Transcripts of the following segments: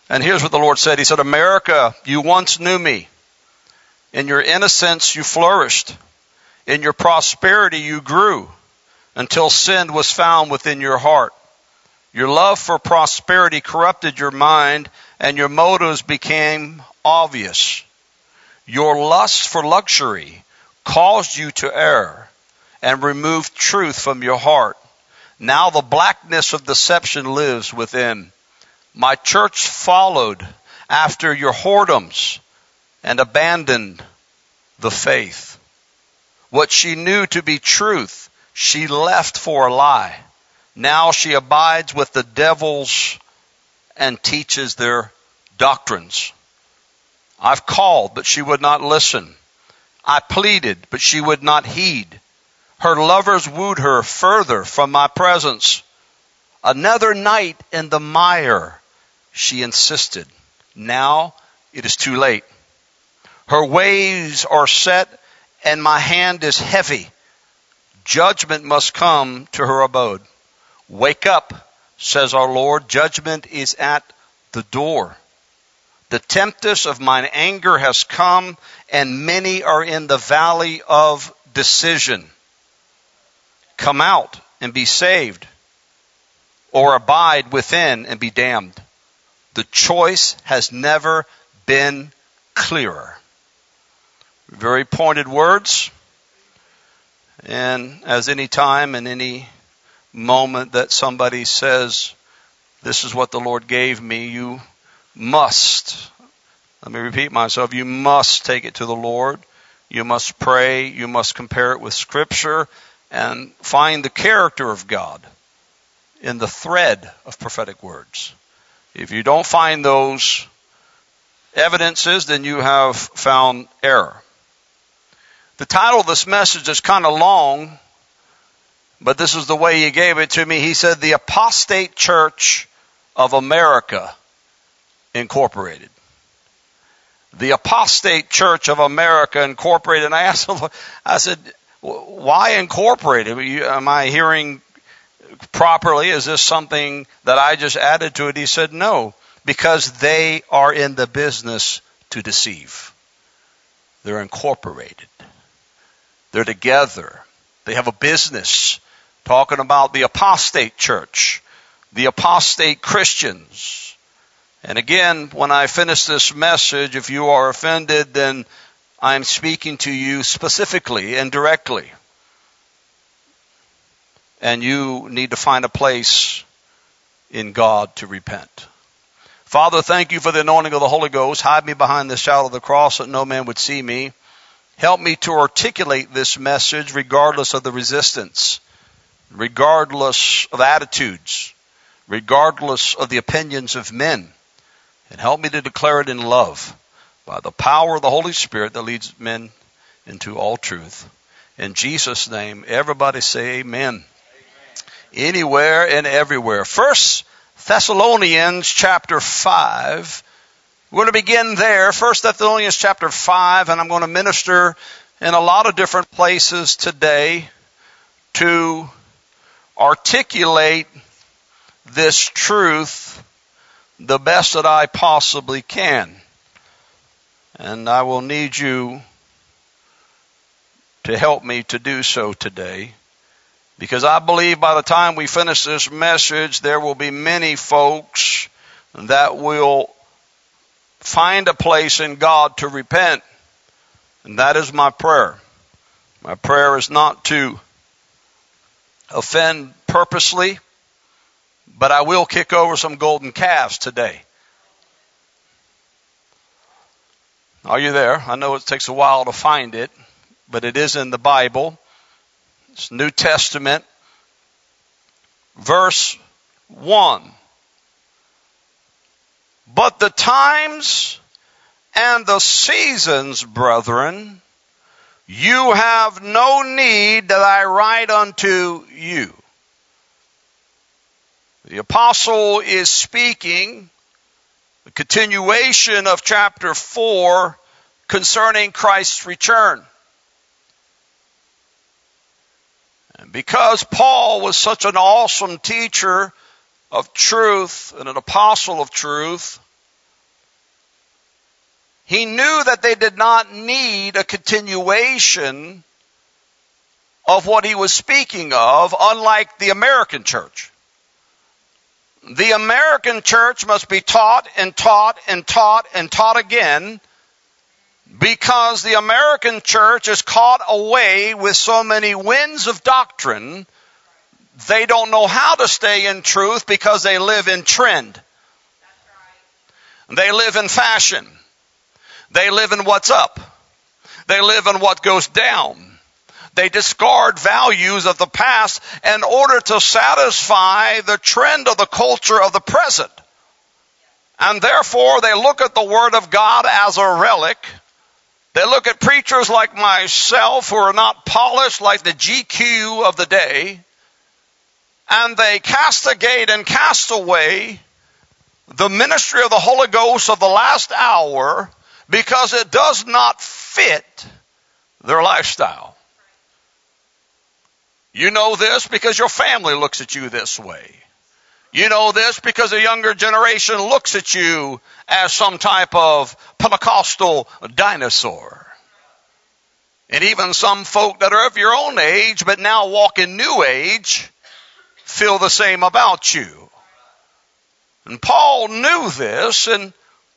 And here's what the Lord said. He said, America, you once knew me. In your innocence, you flourished. In your prosperity, you grew until sin was found within your heart. Your love for prosperity corrupted your mind, and your motives became obvious. Your lust for luxury caused you to err and removed truth from your heart. Now the blackness of deception lives within. My church followed after your whoredoms and abandoned the faith. What she knew to be truth, she left for a lie. Now she abides with the devils and teaches their doctrines. I've called, but she would not listen. I pleaded, but she would not heed. Her lovers wooed her further from my presence. Another night in the mire, she insisted. Now it is too late. Her ways are set, and my hand is heavy. Judgment must come to her abode. Wake up, says our Lord. Judgment is at the door. The tempest of mine anger has come, and many are in the valley of decision. Come out and be saved, or abide within and be damned. The choice has never been clearer. Very pointed words. And as any time and any moment that somebody says, this is what the Lord gave me, you must, let me repeat myself, you must take it to the Lord. You must pray. You must compare it with Scripture and find the character of God in the thread of prophetic words. If you don't find those evidences, then you have found error. The title of this message is kind of long, but this is the way he gave it to me. He said, The Apostate Church of America Incorporated. The Apostate Church of America Incorporated. And I asked him, I said, why incorporated? Am I hearing properly? Is this something that I just added to it? He said, no, because they are in the business to deceive. They're incorporated. They're together. They have a business talking about the apostate church, the apostate Christians. And again, when I finish this message, if you are offended, then I'm speaking to you specifically and directly. And you need to find a place in God to repent. Father, thank you for the anointing of the Holy Ghost. Hide me behind the shadow of the cross that no man would see me. Help me to articulate this message regardless of the resistance, regardless of attitudes, regardless of the opinions of men. And help me to declare it in love by the power of the Holy Spirit that leads men into all truth. In Jesus' name, everybody say amen. Amen. Anywhere and everywhere. 1 Thessalonians chapter 5. We're going to begin there, 1 Thessalonians chapter 5, and I'm going to minister in a lot of different places today to articulate this truth the best that I possibly can. And I will need you to help me to do so today, because I believe by the time we finish this message, there will be many folks that will find a place in God to repent. And that is my prayer. My prayer is not to offend purposely, but I will kick over some golden calves today. Are you there? I know it takes a while to find it, but it is in the Bible. It's New Testament. Verse 1. But the times and the seasons, brethren, you have no need that I write unto you. The apostle is speaking, the continuation of chapter 4 concerning Christ's return. And because Paul was such an awesome teacher of truth and an apostle of truth, He knew that they did not need a continuation of what he was speaking of, unlike the American church. The American church must be taught and taught and taught and taught again, because the American church is caught away with so many winds of doctrine. They don't know how to stay in truth because they live in trend. They live in fashion. They live in what's up. They live in what goes down. They discard values of the past in order to satisfy the trend of the culture of the present. And therefore, they look at the Word of God as a relic. They look at preachers like myself who are not polished like the GQ of the day, and they castigate and cast away the ministry of the Holy Ghost of the last hour because it does not fit their lifestyle. You know this because your family looks at you this way. You know this because a younger generation looks at you as some type of Pentecostal dinosaur. And even some folk that are of your own age but now walk in new age feel the same about you. And Paul knew this, and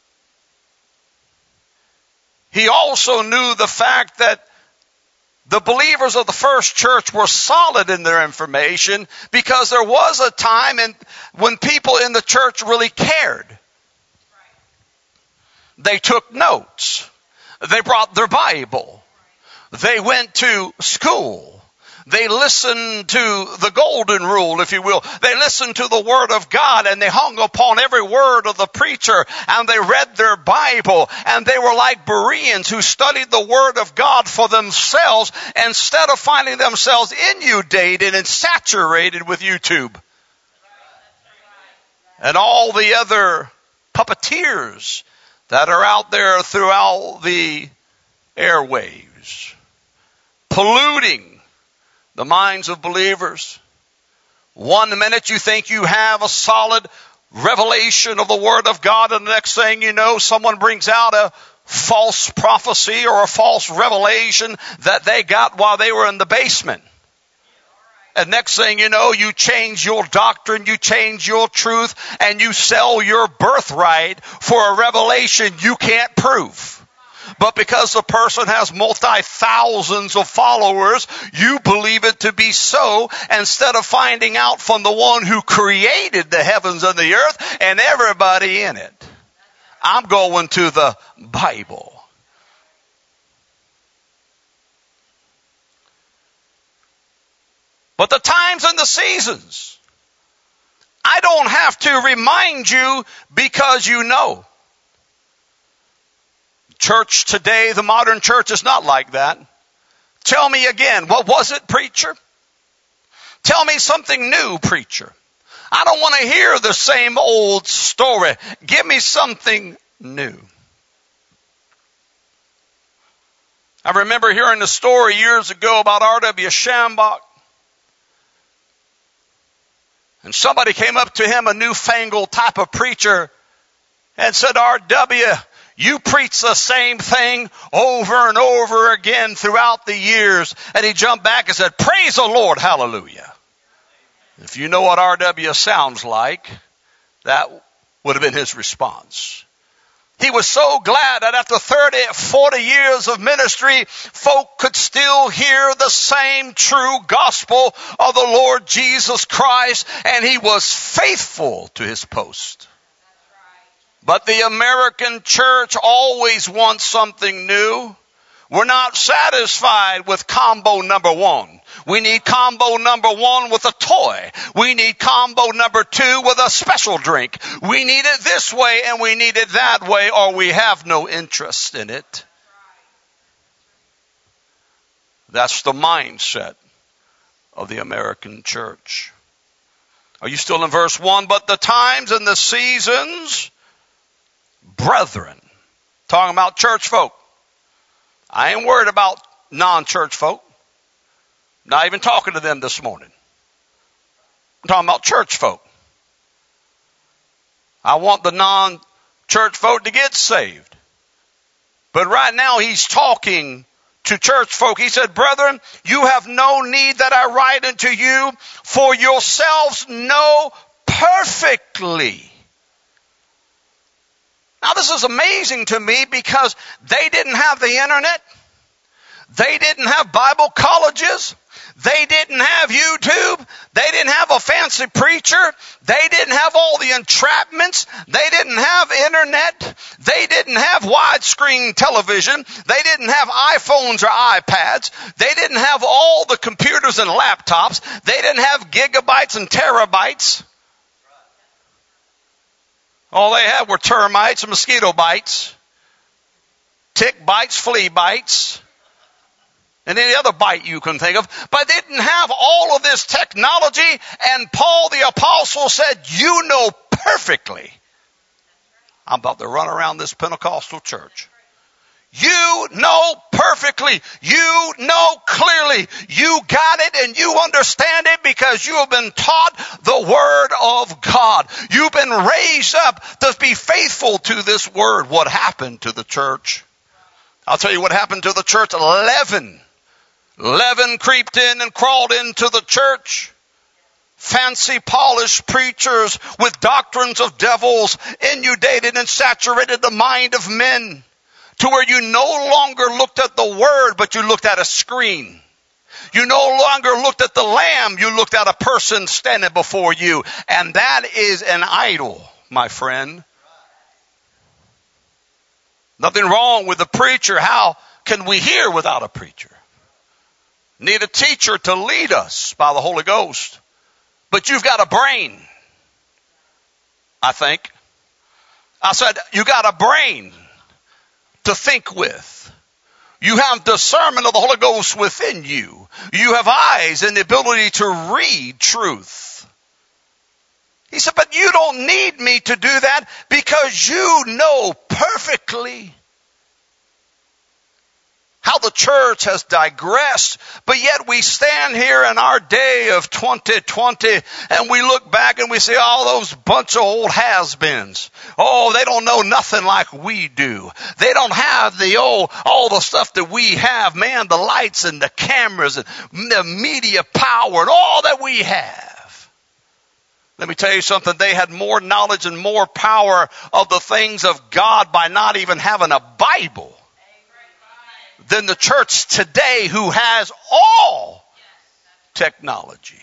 he also knew the fact that the believers of the first church were solid in their information, because there was a time when people in the church really cared. They took notes. They brought their Bible. They went to school. They listened to the golden rule, if you will. They listened to the Word of God, and they hung upon every word of the preacher, and they read their Bible, and they were like Bereans who studied the Word of God for themselves instead of finding themselves inundated and saturated with YouTube and all the other puppeteers that are out there throughout the airwaves, polluting the minds of believers. 1 minute you think you have a solid revelation of the Word of God, and the next thing you know, someone brings out a false prophecy or a false revelation that they got while they were in the basement. And next thing you know, you change your doctrine, you change your truth, and you sell your birthright for a revelation you can't prove. But because the person has multi-thousands of followers, you believe it to be so, instead of finding out from the one who created the heavens and the earth and everybody in it. I'm going to the Bible. But the times and the seasons, I don't have to remind you because you know. Church today, the modern church, is not like that. Tell me again, what was it, preacher? Tell me something new, preacher. I don't want to hear the same old story. Give me something new. I remember hearing a story years ago about R.W. Schambach. And somebody came up to him, a newfangled type of preacher, and said, R.W., you preach the same thing over and over again throughout the years. And he jumped back and said, praise the Lord, hallelujah. If you know what R.W. sounds like, that would have been his response. He was so glad that after 30, 40 years of ministry, folk could still hear the same true gospel of the Lord Jesus Christ, and he was faithful to his post. But the American church always wants something new. We're not satisfied with combo number one. We need combo number one with a toy. We need combo number two with a special drink. We need it this way and we need it that way, or we have no interest in it. That's the mindset of the American church. Are you still in verse 1? But the times and the seasons, brethren, talking about church folk. I ain't worried about non-church folk. Not even talking to them this morning. I'm talking about church folk. I want the non-church folk to get saved. But right now he's talking to church folk. He said, brethren, you have no need that I write unto you, for yourselves know perfectly. Now this is amazing to me because they didn't have the internet. They didn't have Bible colleges. They didn't have YouTube. They didn't have a fancy preacher. They didn't have all the entrapments. They didn't have internet. They didn't have widescreen television. They didn't have iPhones or iPads. They didn't have all the computers and laptops. They didn't have gigabytes and terabytes. All they had were termites and mosquito bites, tick bites, flea bites, and any other bite you can think of. But they didn't have all of this technology. And Paul the apostle said, you know perfectly. I'm about to run around this Pentecostal church. You know perfectly. You know clearly. You got it and you understand it because you have been taught the word of God. You've been raised up to be faithful to this word. What happened to the church? I'll tell you what happened to the church. Leaven creeped in and crawled into the church. Fancy polished preachers with doctrines of devils inundated and saturated the mind of men to where you no longer looked at the word, but you looked at a screen. You no longer looked at the lamb, you looked at a person standing before you. And that is an idol, my friend. Nothing wrong with the preacher. How can we hear without a preacher? Need a teacher to lead us by the Holy Ghost. But you've got a brain, I think. I said, you got a brain to think with. You have discernment of the Holy Ghost within you. You have eyes and the ability to read truth. He said, but you don't need me to do that because you know perfectly how the church has digressed, but yet we stand here in our day of 2020 and we look back and we say, oh, those bunch of old has-beens. Oh, they don't know nothing like we do. They don't have all the stuff that we have, man, the lights and the cameras and the media power and all that we have. Let me tell you something. They had more knowledge and more power of the things of God by not even having a Bible than the church today who has all technology.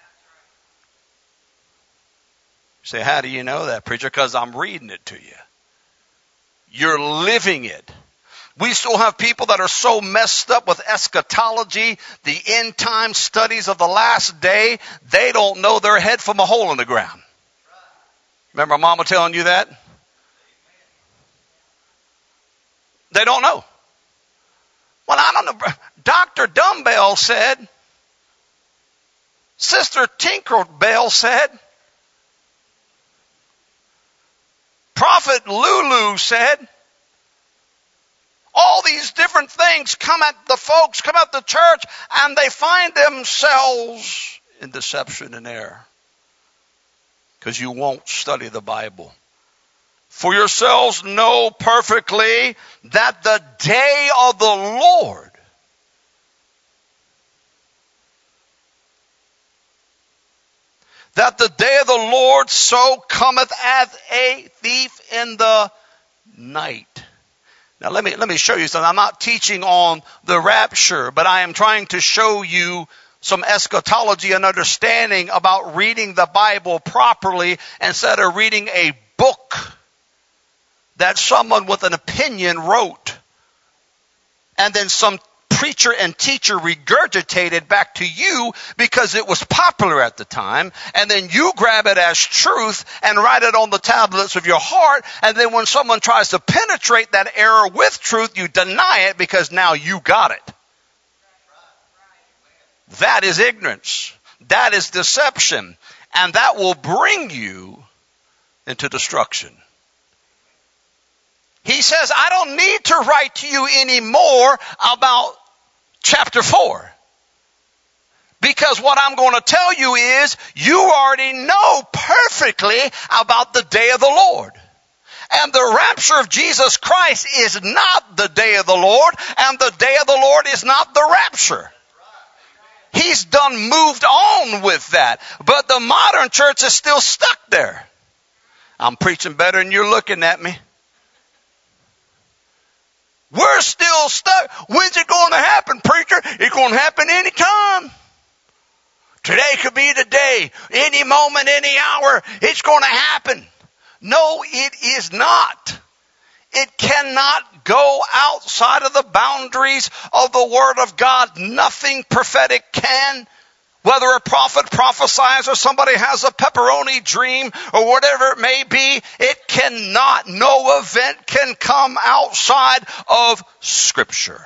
You say, how do you know that, preacher? Because I'm reading it to you. You're living it. We still have people that are so messed up with eschatology, the end time studies of the last day, they don't know their head from a hole in the ground. Remember Mama telling you that? They don't know. Well, I don't know. Dr. Dumbbell said, Sister Tinkerbell said, Prophet Lulu said, all these different things come at the folks, come at the church, and they find themselves in deception and error because you won't study the Bible. For yourselves know perfectly that the day of the Lord so cometh as a thief in the night. Now let me show you something. I'm not teaching on the rapture, but I am trying to show you some eschatology and understanding about reading the Bible properly instead of reading a book that someone with an opinion wrote, and then some preacher and teacher regurgitated back to you because it was popular at the time, and then you grab it as truth and write it on the tablets of your heart, and then when someone tries to penetrate that error with truth, you deny it because now you got it. That is ignorance. That is deception, and that will bring you into destruction. He says, I don't need to write to you anymore about chapter 4. Because what I'm going to tell you is, you already know perfectly about the day of the Lord. And the rapture of Jesus Christ is not the day of the Lord, and the day of the Lord is not the rapture. He's done moved on with that. But the modern church is still stuck there. I'm preaching better than you're looking at me. We're still stuck. When's it going to happen, preacher? It's going to happen anytime. Today could be the day. Any moment, any hour, it's going to happen. No, it is not. It cannot go outside of the boundaries of the Word of God. Nothing prophetic can. Whether a prophet prophesies or somebody has a pepperoni dream or whatever it may be, it cannot. No event can come outside of Scripture.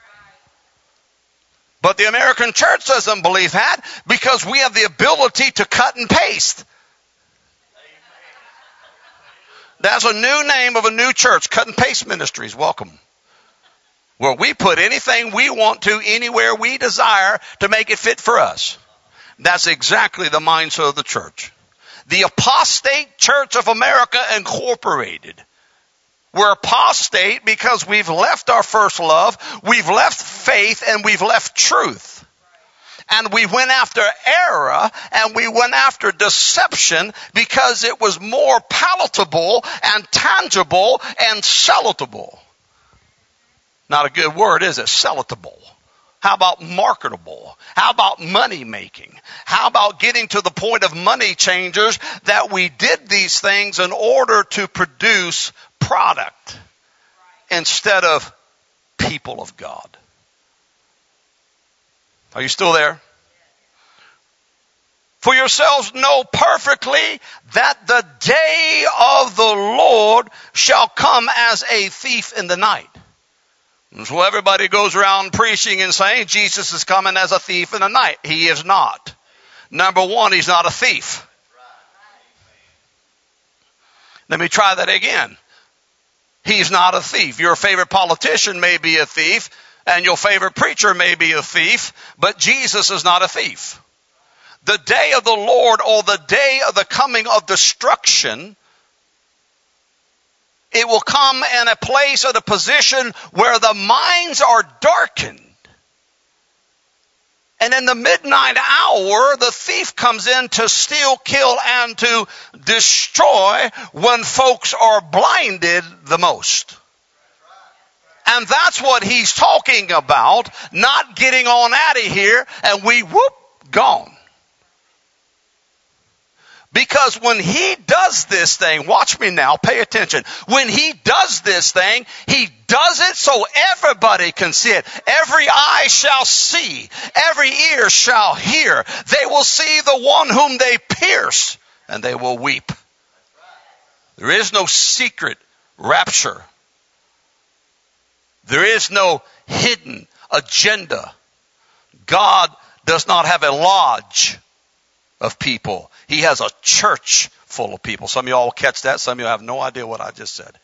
But the American church doesn't believe that because we have the ability to cut and paste. That's a new name of a new church, Cut and Paste Ministries. Welcome. Where we put anything we want to anywhere we desire to make it fit for us. That's exactly the mindset of the church. The Apostate Church of America Incorporated. We're apostate because we've left our first love, we've left faith, and we've left truth. And we went after error and we went after deception because it was more palatable and tangible and sellable. Not a good word, is it? Sellable. How about marketable? How about money making? How about getting to the point of money changers that we did these things in order to produce product instead of people of God? Are you still there? For yourselves know perfectly that the day of the Lord shall come as a thief in the night. And so everybody goes around preaching and saying Jesus is coming as a thief in the night. He is not. Number one, he's not a thief. Let me try that again. He's not a thief. Your favorite politician may be a thief, and your favorite preacher may be a thief, but Jesus is not a thief. The day of the Lord, or the day of the coming of destruction, it will come in a place or a position where the minds are darkened. And in the midnight hour, the thief comes in to steal, kill, and to destroy when folks are blinded the most. And that's what he's talking about, not getting on out of here and we gone. Because when he does this thing, watch me now, pay attention. When he does this thing, he does it so everybody can see it. Every eye shall see, every ear shall hear. They will see the one whom they pierce, and they will weep. There is no secret rapture. There is no hidden agenda. God does not have a lodge of people. He has a church full of people. Some of y'all will catch that. Some of you have no idea what I just said.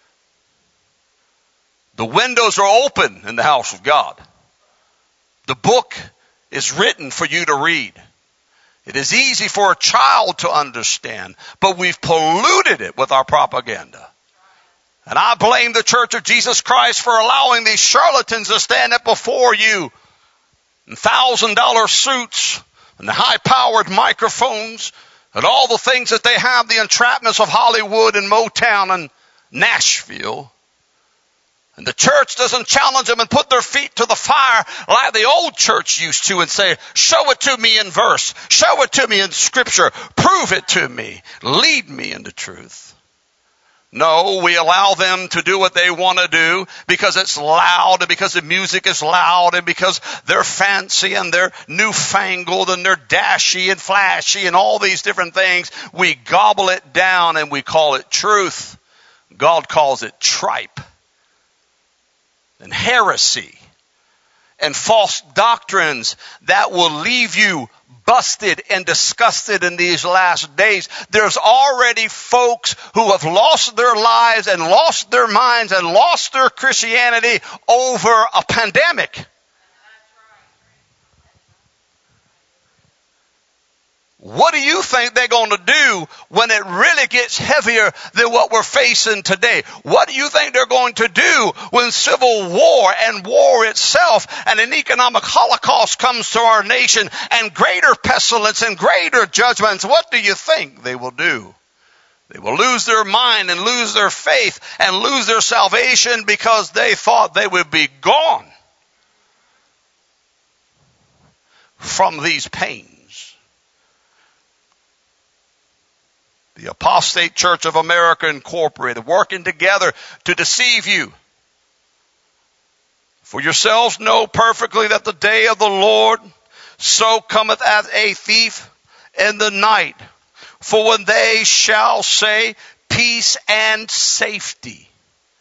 The windows are open in the house of God. The book is written for you to read. It is easy for a child to understand, but we've polluted it with our propaganda. And I blame the Church of Jesus Christ for allowing these charlatans to stand up before you in $1,000 suits and the high-powered microphones and all the things that they have, the entrapments of Hollywood and Motown and Nashville. And the church doesn't challenge them and put their feet to the fire like the old church used to and say, show it to me in verse, show it to me in scripture, prove it to me, lead me into truth. No, we allow them to do what they want to do because it's loud and because the music is loud and because they're fancy and they're newfangled and they're dashy and flashy and all these different things. We gobble it down and we call it truth. God calls it tripe and heresy and false doctrines that will leave you busted and disgusted in these last days. There's already folks who have lost their lives and lost their minds and lost their Christianity over a pandemic. What do you think they're going to do when it really gets heavier than what we're facing today? What do you think they're going to do when civil war and war itself and an economic holocaust comes to our nation and greater pestilence and greater judgments? What do you think they will do? They will lose their mind and lose their faith and lose their salvation because they thought they would be gone from these pains. The Apostate Church of America Incorporated, working together to deceive you. For yourselves know perfectly that the day of the Lord so cometh as a thief in the night. For when they shall say peace and safety.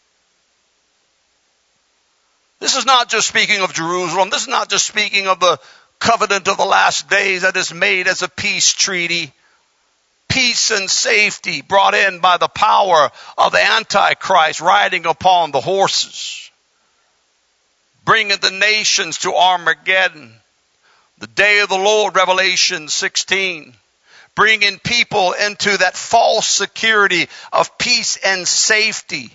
This is not just speaking of Jerusalem. This is not just speaking of the covenant of the last days that is made as a peace treaty. Peace and safety brought in by the power of the Antichrist riding upon the horses, bringing the nations to Armageddon. The day of the Lord, Revelation 16, bringing people into that false security of peace and safety.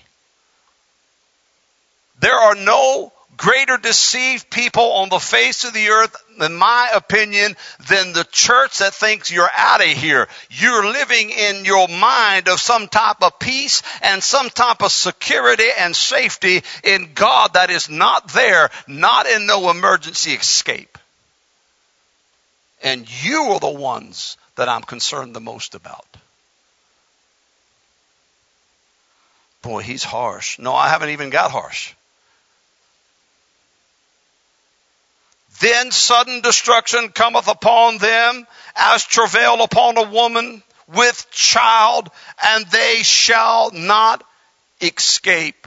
There are no greater deceived people on the face of the earth, in my opinion, than the church that thinks you're out of here. You're living in your mind of some type of peace and some type of security and safety in God that is not there, not in no emergency escape. And you are the ones that I'm concerned the most about. Boy, he's harsh. No, I haven't even got harsh. Then sudden destruction cometh upon them as travail upon a woman with child, and they shall not escape.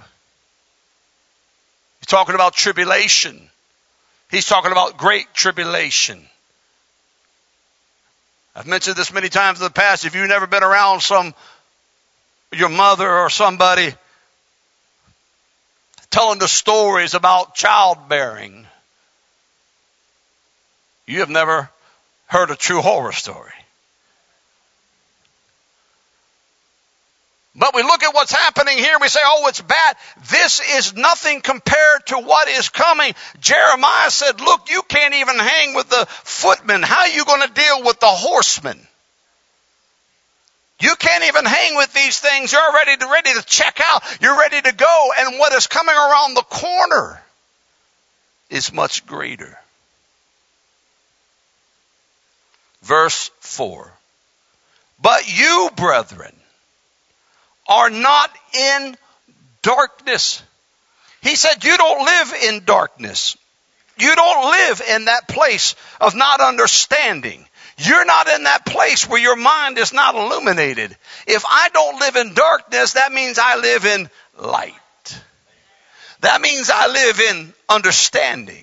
He's talking about tribulation. He's talking about great tribulation. I've mentioned this many times in the past. If you've never been around your mother or somebody telling the stories about childbearing, you have never heard a true horror story. But we look at what's happening here, we say, oh, it's bad. This is nothing compared to what is coming. Jeremiah said, look, you can't even hang with the footmen. How are you going to deal with the horsemen? You can't even hang with these things. You're ready to check out. You're ready to go. And what is coming around the corner is much greater. Verse 4. But you, brethren, are not in darkness. He said you don't live in darkness. You don't live in that place of not understanding. You're not in that place where your mind is not illuminated. If I don't live in darkness, that means I live in light. That means I live in understanding.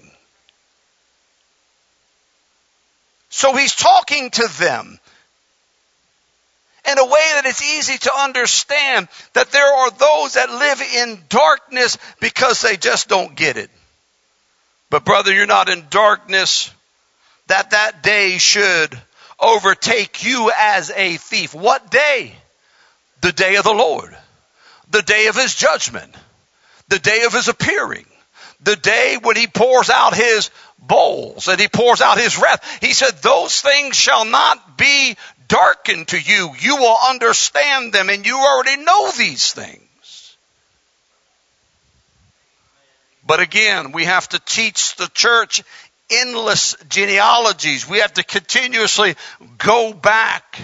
So he's talking to them in a way that it's easy to understand that there are those that live in darkness because they just don't get it. But brother, you're not in darkness that day should overtake you as a thief. What day? The day of the Lord. The day of his judgment. The day of his appearing. The day when he pours out his bowls and he pours out his wrath. He said those things shall not be darkened to you. You will understand them, and you already know these things. But again, we have to teach the church endless genealogies. We have to continuously go back.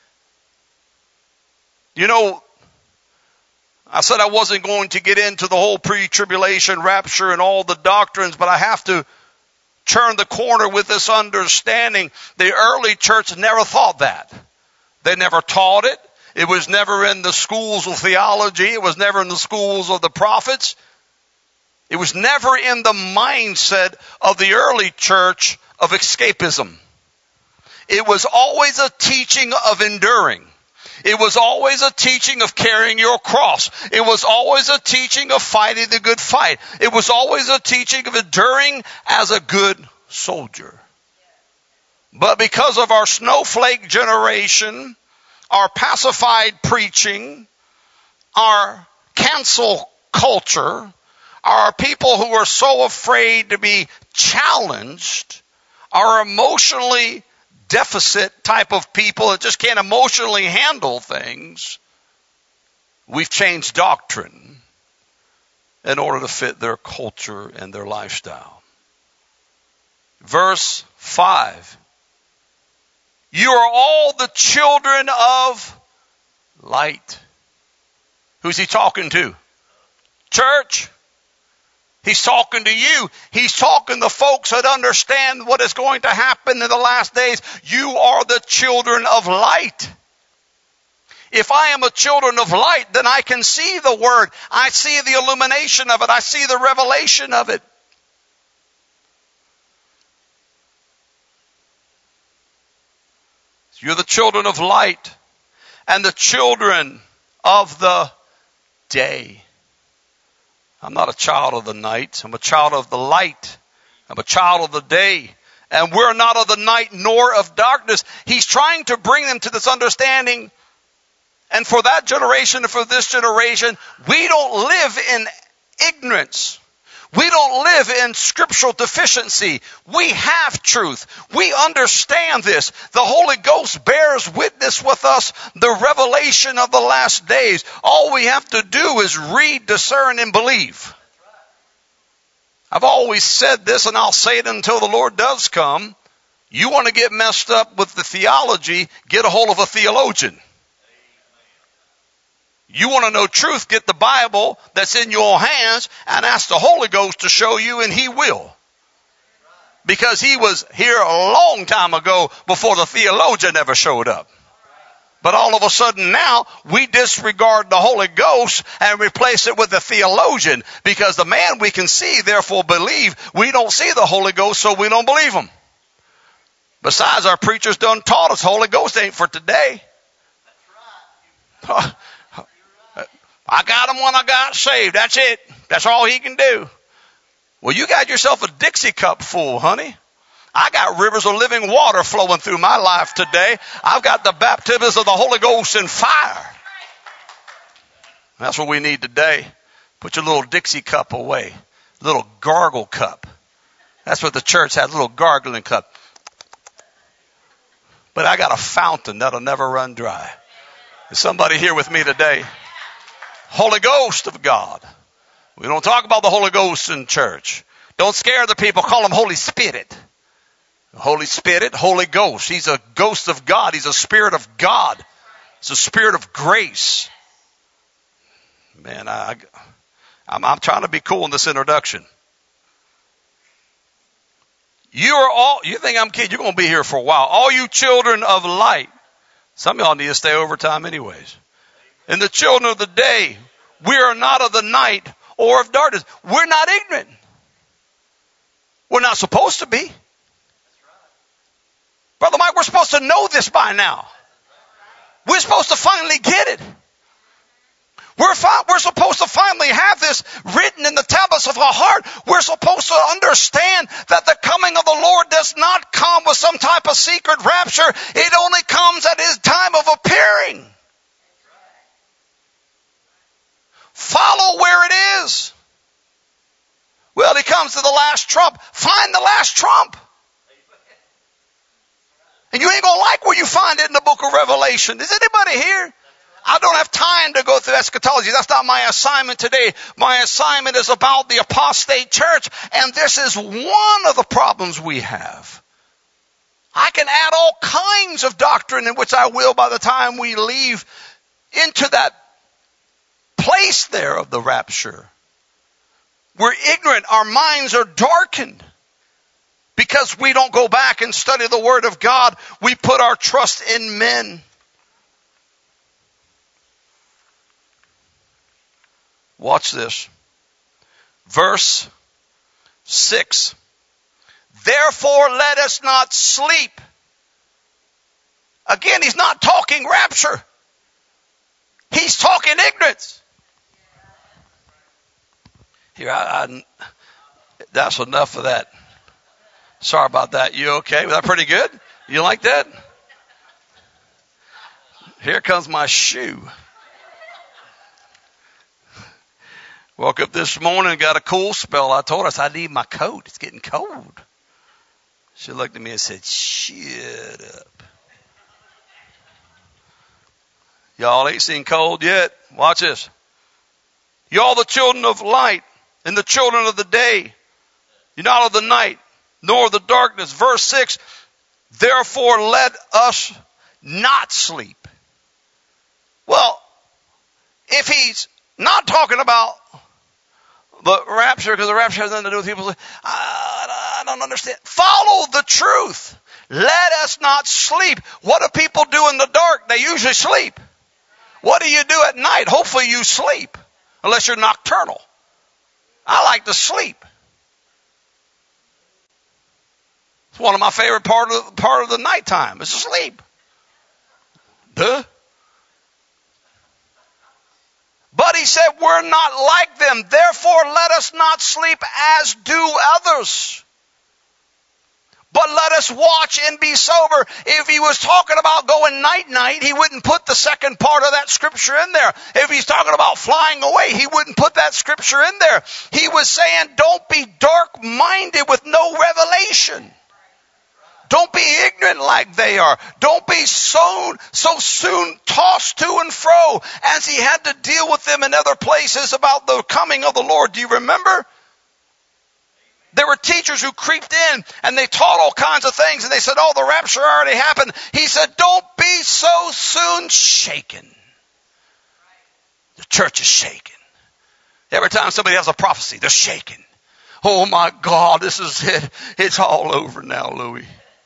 You know, I said I wasn't going to get into the whole pre-tribulation rapture and all the doctrines, but I have to turn the corner with this understanding. The early church never thought that. They never taught it. It was never in the schools of theology. It was never in the schools of the prophets. It was never in the mindset of the early church of escapism. It was always a teaching of enduring. It was always a teaching of carrying your cross. It was always a teaching of fighting the good fight. It was always a teaching of enduring as a good soldier. But because of our snowflake generation, our pacified preaching, our cancel culture, our people who are so afraid to be challenged, our emotionally deficit type of people that just can't emotionally handle things, we've changed doctrine in order to fit their culture and their lifestyle. Verse 5. You are all the children of light. Who's he talking to? Church. He's talking to you. He's talking to folks that understand what is going to happen in the last days. You are the children of light. If I am a children of light, then I can see the word. I see the illumination of it. I see the revelation of it. You're the children of light and the children of the day. I'm not a child of the night. I'm a child of the light. I'm a child of the day. And we're not of the night nor of darkness. He's trying to bring them to this understanding. And for that generation and for this generation, we don't live in ignorance. We don't live in scriptural deficiency. We have truth. We understand this. The Holy Ghost bears witness with us the revelation of the last days. All we have to do is read, discern, and believe. I've always said this, and I'll say it until the Lord does come. You want to get messed up with the theology, get a hold of a theologian. You want to know truth, get the Bible that's in your hands and ask the Holy Ghost to show you, and He will. Because He was here a long time ago before the theologian ever showed up. But all of a sudden now, we disregard the Holy Ghost and replace it with the theologian. Because the man we can see, therefore believe. We don't see the Holy Ghost, so we don't believe Him. Besides, our preachers done taught us Holy Ghost ain't for today. I got him when I got saved. That's it. That's all he can do. Well, you got yourself a Dixie cup full, honey. I got rivers of living water flowing through my life today. I've got the baptisms of the Holy Ghost and fire. That's what we need today. Put your little Dixie cup away. Little gargle cup. That's what the church has, a little gargling cup. But I got a fountain that'll never run dry. Is somebody here with me today? Holy Ghost of God. We don't talk about the Holy Ghost in church. Don't scare the people. Call him Holy Spirit. Holy Spirit, Holy Ghost. He's a ghost of God. He's a spirit of God. It's a spirit of grace. Man, I'm trying to be cool in this introduction. You think I'm kidding? You're going to be here for a while. All you children of light. Some of y'all need to stay overtime anyways. And the children of the day, we are not of the night or of darkness. We're not ignorant. We're not supposed to be. Brother Mike, we're supposed to know this by now. We're supposed to finally get it. We're supposed to finally have this written in the tablets of our heart. We're supposed to understand that the coming of the Lord does not come with some type of secret rapture. It only comes at His time of appearing. Follow where it is. Well, He comes to the last trump. Find the last trump. And you ain't going to like where you find it in the book of Revelation. Is anybody here? I don't have time to go through eschatology. That's not my assignment today. My assignment is about the apostate church. And this is one of the problems we have. I can add all kinds of doctrine, in which I will by the time we leave into that place there of the rapture. We're ignorant. Our minds are darkened because we don't go back and study the Word of God. We put our trust in men. Watch this. Verse 6. Therefore let us not sleep. Again, he's not talking rapture. He's talking ignorance. Here, that's enough of that. Sorry about that. You okay? Was that pretty good? You like that? Here comes my shoe. Woke up this morning and got a cool spell. I told her, I need my coat. It's getting cold. She looked at me and said, shut up. Y'all ain't seen cold yet. Watch this. Y'all the children of light and the children of the day. You're not of the night, nor of the darkness. Verse 6, therefore let us not sleep. Well, if he's not talking about the rapture, because the rapture has nothing to do with people, I don't understand. Follow the truth. Let us not sleep. What do people do in the dark? They usually sleep. What do you do at night? Hopefully you sleep, unless you're nocturnal. I like to sleep. It's one of my favorite part of the nighttime is to sleep. Duh. But he said, we're not like them. Therefore, let us not sleep as do others. But let us watch and be sober. If he was talking about going night-night, he wouldn't put the second part of that scripture in there. If he's talking about flying away, he wouldn't put that scripture in there. He was saying, don't be dark-minded with no revelation. Don't be ignorant like they are. Don't be so soon tossed to and fro as he had to deal with them in other places about the coming of the Lord. Do you remember? There were teachers who creeped in and they taught all kinds of things and they said, oh, the rapture already happened. He said, don't be so soon shaken. The church is shaken. Every time somebody has a prophecy, they're shaken. Oh my God, this is it. It's all over now, Louis.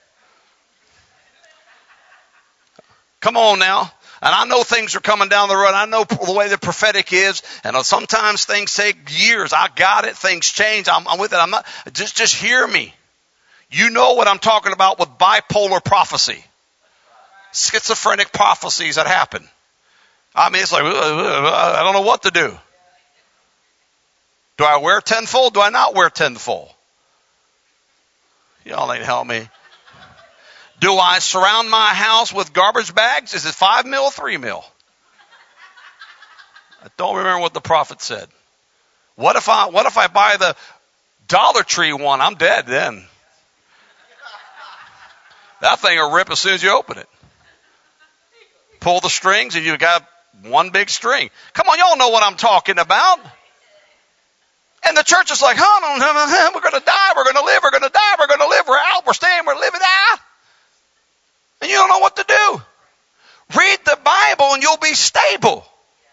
Come on now. And I know things are coming down the road. I know the way the prophetic is. And sometimes things take years. I got it. Things change. I'm with it. I'm not. Just hear me. You know what I'm talking about with bipolar prophecy. Schizophrenic prophecies that happen. I mean, it's like, I don't know what to do. Do I wear tenfold? Do I not wear tenfold? Y'all ain't help me. Do I surround my house with garbage bags? Is it 5 mil or 3 mil? I don't remember what the prophet said. What if I buy the Dollar Tree one? I'm dead then. That thing will rip as soon as you open it. Pull the strings and you got one big string. Come on, y'all know what I'm talking about. And the church is like, we're going to die, we're going to live, we're going to die, we're going to live, we're out, we're staying, we're living, and you don't know what to do. Read the Bible and you'll be stable.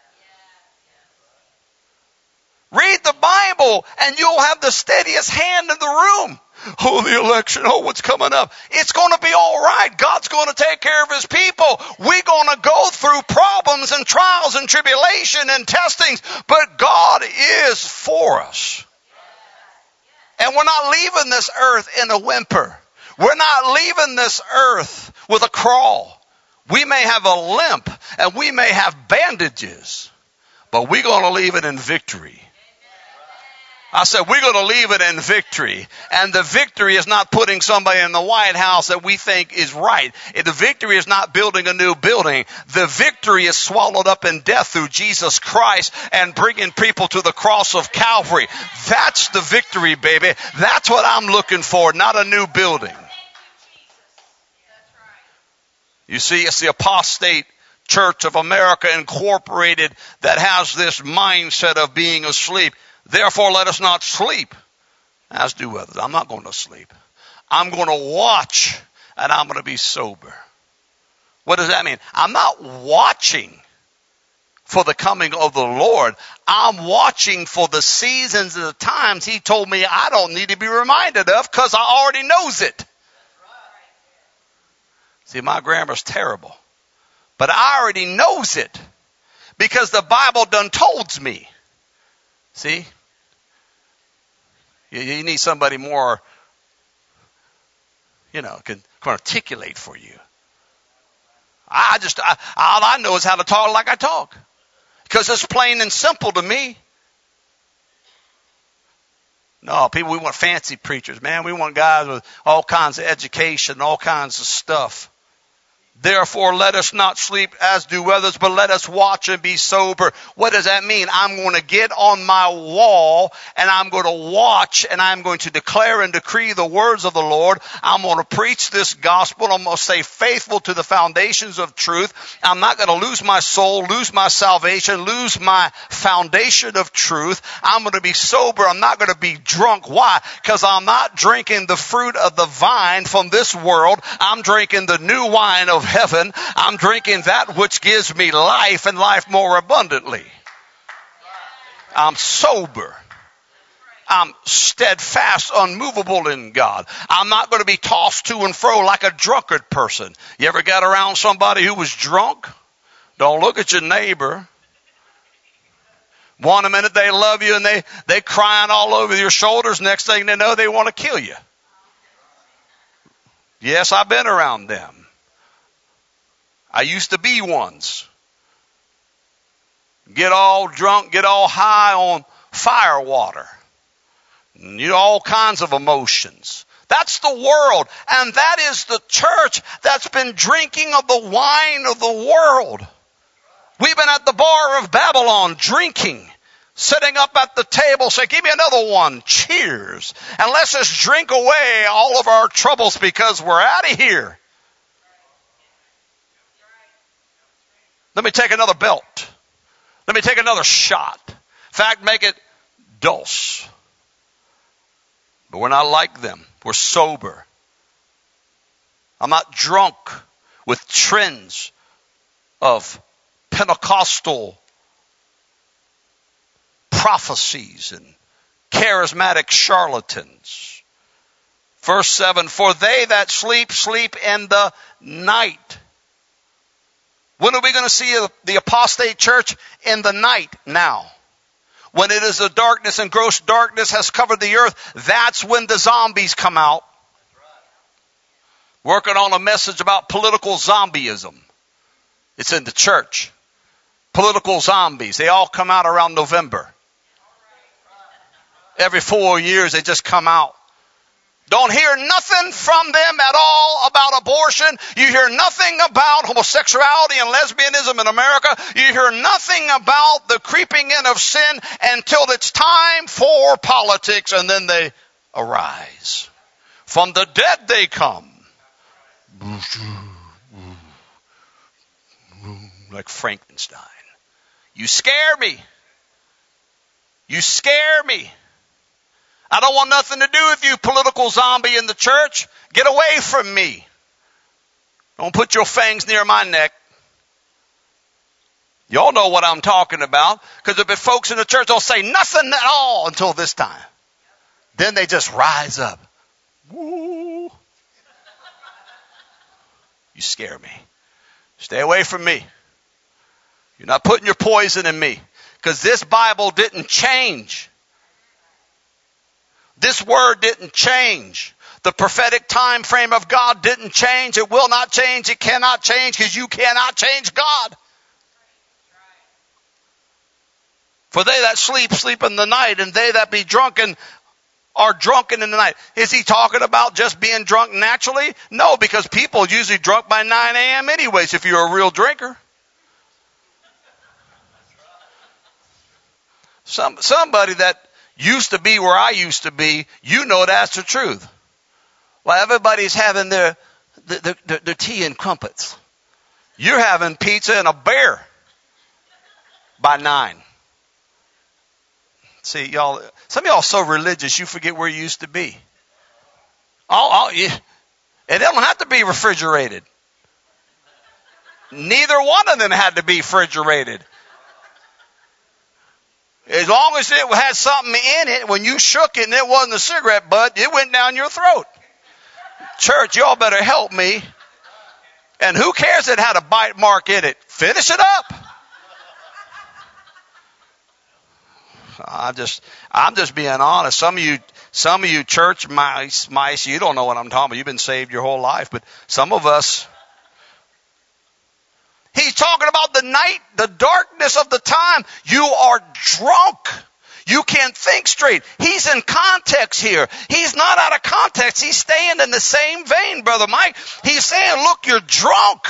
Read the Bible and you'll have the steadiest hand in the room. Oh, the election. Oh, what's coming up? It's going to be all right. God's going to take care of his people. We're going to go through problems and trials and tribulation and testings, but God is for us. And we're not leaving this earth in a whimper. We're not leaving this earth with a crawl. We may have a limp and we may have bandages, but we're going to leave it in victory. I said, we're going to leave it in victory. And the victory is not putting somebody in the White House that we think is right. The victory is not building a new building. The victory is swallowed up in death through Jesus Christ and bringing people to the cross of Calvary. That's the victory, baby. That's what I'm looking for, not a new building. You see, it's the apostate Church of America Incorporated that has this mindset of being asleep. Therefore, let us not sleep, as do others. I'm not going to sleep. I'm going to watch, and I'm going to be sober. What does that mean? I'm not watching for the coming of the Lord. I'm watching for the seasons and the times he told me I don't need to be reminded of because I already knows it. See, my grammar's terrible. But I already knows it because the Bible done told me. See? You need somebody more, can articulate for you. All I know is how to talk like I talk. Because it's plain and simple to me. No, people, we want fancy preachers, man. We want guys with all kinds of education, all kinds of stuff. Therefore, let us not sleep as do others, but let us watch and be sober. What does that mean? I'm going to get on my wall and I'm going to watch and I'm going to declare and decree the words of the Lord. I'm going to preach this gospel. I'm going to stay faithful to the foundations of truth. I'm not going to lose my soul, lose my salvation, lose my foundation of truth. I'm going to be sober. I'm not going to be drunk. Why? Because I'm not drinking the fruit of the vine from this world. I'm drinking the new wine of heaven. I'm drinking that which gives me life and life more abundantly. I'm sober. I'm steadfast, unmovable in God. I'm not going to be tossed to and fro like a drunkard person. You ever got around somebody who was drunk? Don't look at your neighbor. One minute they love you and they crying all over your shoulders. Next thing they know, they want to kill you. Yes, I've been around them. I used to be ones. Get all drunk, get all high on fire water. You know, all kinds of emotions. That's the world. And that is the church that's been drinking of the wine of the world. We've been at the bar of Babylon drinking, sitting up at the table, say, give me another one. Cheers. And let's just drink away all of our troubles because we're out of here. Let me take another belt. Let me take another shot. In fact, make it dose. But we're not like them. We're sober. I'm not drunk with trends of Pentecostal prophecies and charismatic charlatans. Verse 7, for they that sleep, sleep in the night. When are we going to see the apostate church? In the night now. When it is the darkness and gross darkness has covered the earth, that's when the zombies come out. Working on a message about political zombieism. It's in the church. Political zombies. They all come out around November. Every 4 years they just come out. Don't hear nothing from them at all about abortion. You hear nothing about homosexuality and lesbianism in America. You hear nothing about the creeping in of sin until it's time for politics, and then they arise. From the dead they come. Like Frankenstein. You scare me. You scare me. I don't want nothing to do with you, political zombie in the church. Get away from me. Don't put your fangs near my neck. Y'all know what I'm talking about. Because there'll be folks in the church that'll say nothing at all until this time. Then they just rise up. Woo. You scare me. Stay away from me. You're not putting your poison in me. Because this Bible didn't change. This word didn't change. The prophetic time frame of God didn't change. It will not change. It cannot change because you cannot change God. For they that sleep, sleep in the night, and they that be drunken are drunken in the night. Is he talking about just being drunk naturally? No, because people usually drunk by 9 a.m. anyways if you're a real drinker. Somebody that used to be where I used to be, you know that's the truth. Well, everybody's having their tea and crumpets. You're having pizza and a bear by 9. See, y'all, some of y'all are so religious you forget where you used to be. It don't have to be refrigerated. Neither one of them had to be refrigerated. As long as it had something in it, when you shook it and it wasn't a cigarette butt, it went down your throat. Church, y'all better help me. And who cares it had a bite mark in it? Finish it up. I'm just being honest. Some of you church mice, you don't know what I'm talking about. You've been saved your whole life, but some of us, he's talking about the night, the darkness of the time. You are drunk. You can't think straight. He's in context here. He's not out of context. He's staying in the same vein, Brother Mike. He's saying, look, you're drunk.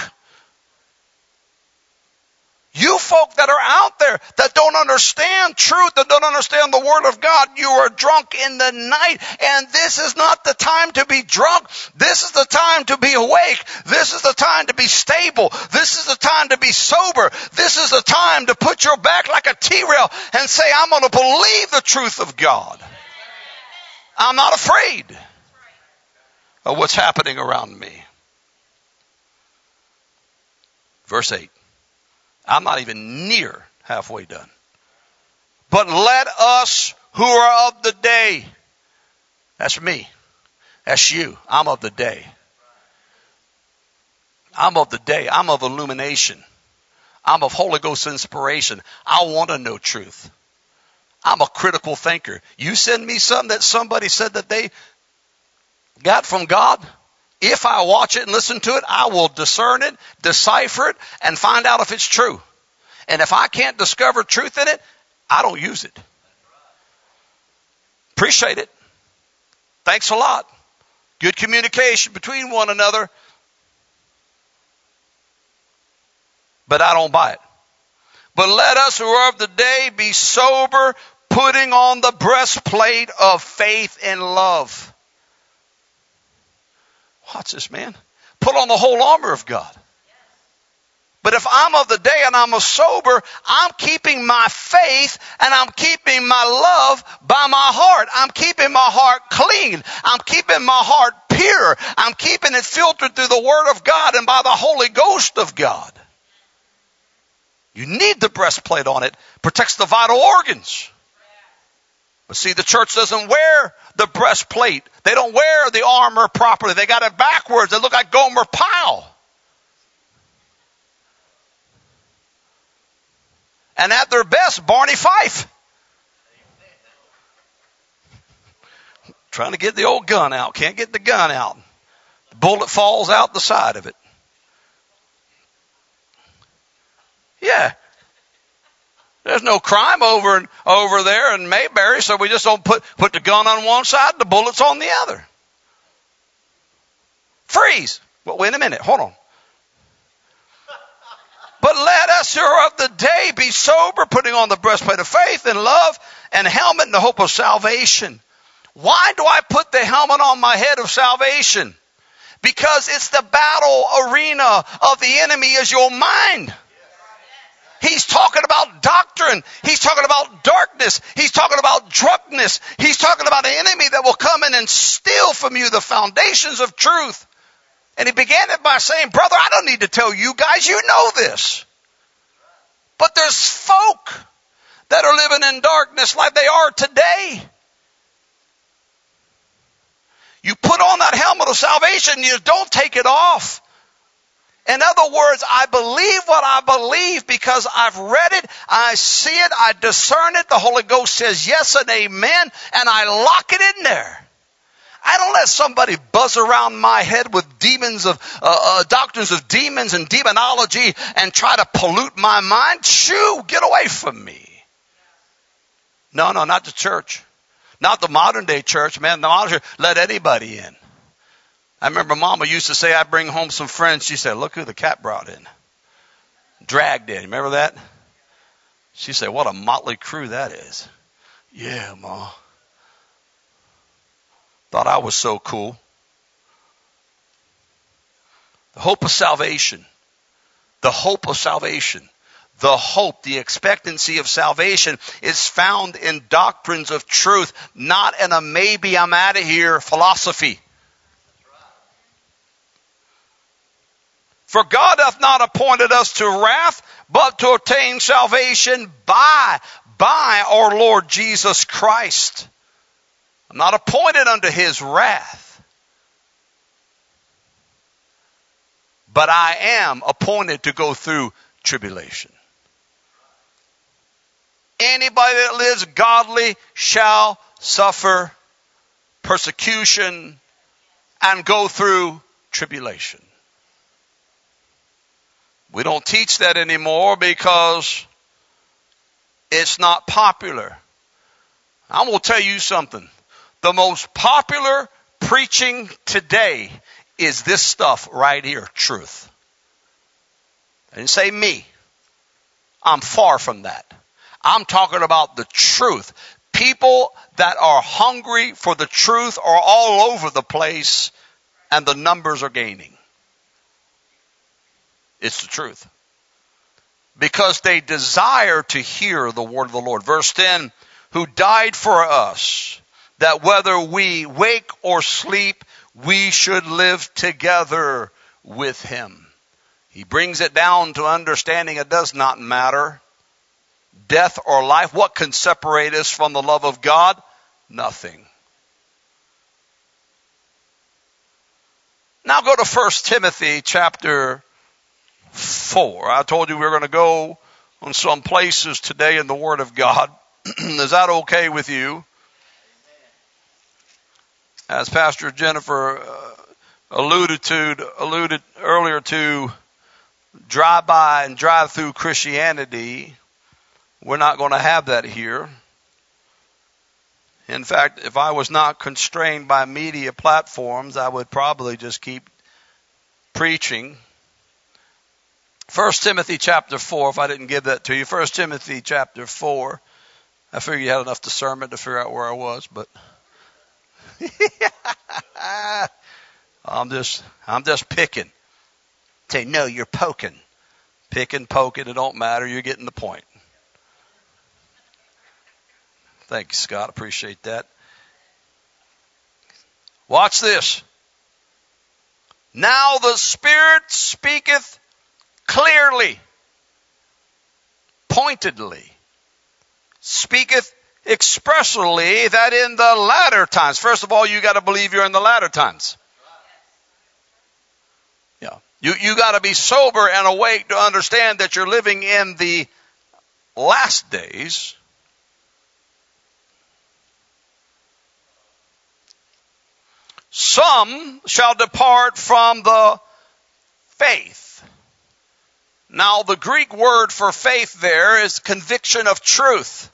You folk that are out there that don't understand truth, that don't understand the Word of God, you are drunk in the night. And this is not the time to be drunk. This is the time to be awake. This is the time to be stable. This is the time to be sober. This is the time to put your back like a T-rail and say, I'm going to believe the truth of God. I'm not afraid of what's happening around me. Verse 8. I'm not even near halfway done. But let us who are of the day. That's me. That's you. I'm of the day. I'm of the day. I'm of illumination. I'm of Holy Ghost inspiration. I want to know truth. I'm a critical thinker. You send me something that somebody said that they got from God. If I watch it and listen to it, I will discern it, decipher it, and find out if it's true. And if I can't discover truth in it, I don't use it. Appreciate it. Thanks a lot. Good communication between one another. But I don't buy it. But let us who are of the day be sober, putting on the breastplate of faith and love. Watch this, man. Put on the whole armor of God. But if I'm of the day and I'm a sober, I'm keeping my faith and I'm keeping my love by my heart. I'm keeping my heart clean. I'm keeping my heart pure. I'm keeping it filtered through the Word of God and by the Holy Ghost of God. You need the breastplate on it. Protects the vital organs. But see, the church doesn't wear the breastplate. They don't wear the armor properly. They got it backwards. They look like Gomer Pyle. And at their best, Barney Fife. Trying to get the old gun out. Can't get the gun out. The bullet falls out the side of it. Yeah. There's no crime over there in Mayberry, so we just don't put the gun on one side, the bullets on the other. Freeze. Well, wait a minute. Hold on. But let us who are of the day be sober, putting on the breastplate of faith and love and helmet in the hope of salvation. Why do I put the helmet on my head of salvation? Because it's the battle arena of the enemy is your mind. He's talking about doctrine. He's talking about darkness. He's talking about drunkenness. He's talking about an enemy that will come in and steal from you the foundations of truth. And he began it by saying, brother, I don't need to tell you guys, you know this. But there's folk that are living in darkness like they are today. You put on that helmet of salvation, you don't take it off. In other words, I believe what I believe because I've read it, I see it, I discern it. The Holy Ghost says yes and amen, and I lock it in there. I don't let somebody buzz around my head with demons of doctrines of demons and demonology and try to pollute my mind. Shoo, get away from me. No, not the church. Not the modern day church, man. The modern church, let anybody in. I remember Mama used to say, I'd bring home some friends. She said, look who the cat brought in. Dragged in. Remember that? She said, what a motley crew that is. Yeah, Ma. Thought I was so cool. The hope of salvation. The hope of salvation. The hope, the expectancy of salvation is found in doctrines of truth, not in a maybe I'm out of here philosophy. For God hath not appointed us to wrath, but to obtain salvation by our Lord Jesus Christ. I'm not appointed unto his wrath, but I am appointed to go through tribulation. Anybody that lives godly shall suffer persecution and go through tribulation. We don't teach that anymore because it's not popular. I'm going to tell you something. The most popular preaching today is this stuff right here, truth. I didn't say me. I'm far from that. I'm talking about the truth. People that are hungry for the truth are all over the place, and the numbers are gaining. It's the truth. Because they desire to hear the word of the Lord. Verse 10, who died for us, that whether we wake or sleep, we should live together with him. He brings it down to understanding it does not matter. Death or life, what can separate us from the love of God? Nothing. Now go to 1 Timothy chapter 4. I told you we were going to go on some places today in the Word of God. Is that okay with you? As Pastor Jennifer alluded earlier to, drive-by and drive-through Christianity, we're not going to have that here. In fact, if I was not constrained by media platforms, I would probably just keep preaching. 1 Timothy chapter 4, if I didn't give that to you. 1 Timothy chapter 4. I figured you had enough discernment to figure out where I was, but I'm just picking. Say, no, you're poking. Picking, poking, it don't matter. You're getting the point. Thank you, Scott. Appreciate that. Watch this. Now the Spirit speaketh clearly, pointedly, speaketh expressly that in the latter times. First of all, you got to believe you're in the latter times. Yeah. You got to be sober and awake to understand that you're living in the last days. Some shall depart from the faith. Now, the Greek word for faith there is conviction of truth.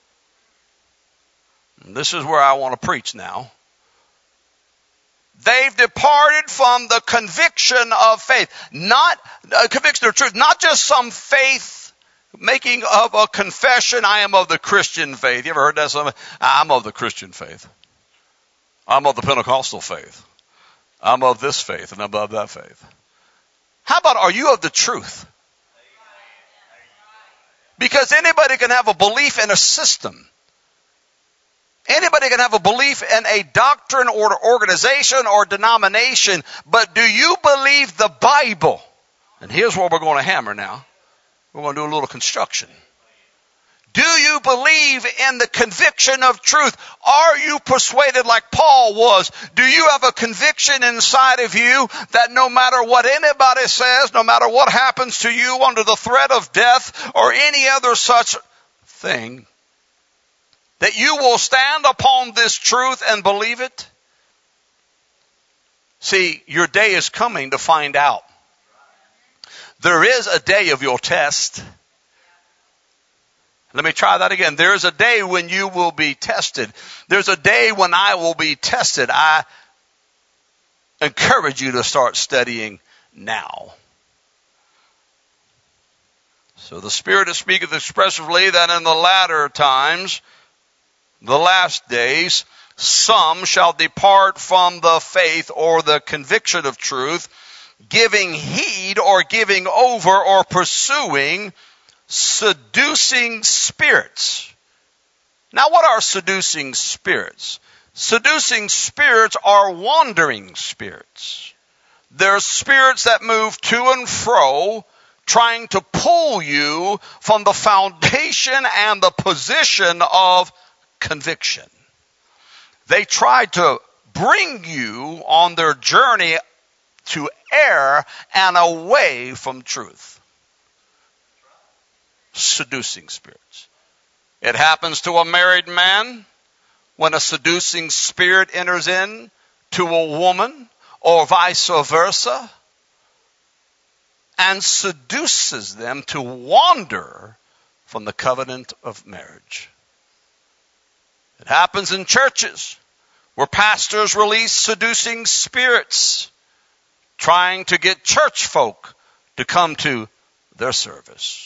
And this is where I want to preach now. They've departed from the conviction of faith. Not a conviction of truth, not just some faith making of a confession, I am of the Christian faith. You ever heard that? I'm of the Christian faith. I'm of the Pentecostal faith. I'm of this faith and I'm of that faith. How about, are you of the truth? Because anybody can have a belief in a system. Anybody can have a belief in a doctrine or organization or denomination, but do you believe the Bible? And here's where we're going to hammer now. We're going to do a little construction. Do you believe in the conviction of truth? Are you persuaded like Paul was? Do you have a conviction inside of you that no matter what anybody says, no matter what happens to you under the threat of death or any other such thing, that you will stand upon this truth and believe it? See, your day is coming to find out. There is a day of your test. Let me try that again. There's a day when you will be tested. There's a day when I will be tested. I encourage you to start studying now. So the Spirit speaketh expressively that in the latter times, the last days, some shall depart from the faith or the conviction of truth, giving heed or giving over or pursuing seducing spirits. Now, what are seducing spirits? Seducing spirits are wandering spirits. They're spirits that move to and fro, trying to pull you from the foundation and the position of conviction. They try to bring you on their journey to err and away from truth. Seducing spirits. It happens to a married man when a seducing spirit enters in to a woman, or vice versa, and seduces them to wander from the covenant of marriage. It happens in churches where pastors release seducing spirits trying to get church folk to come to their service.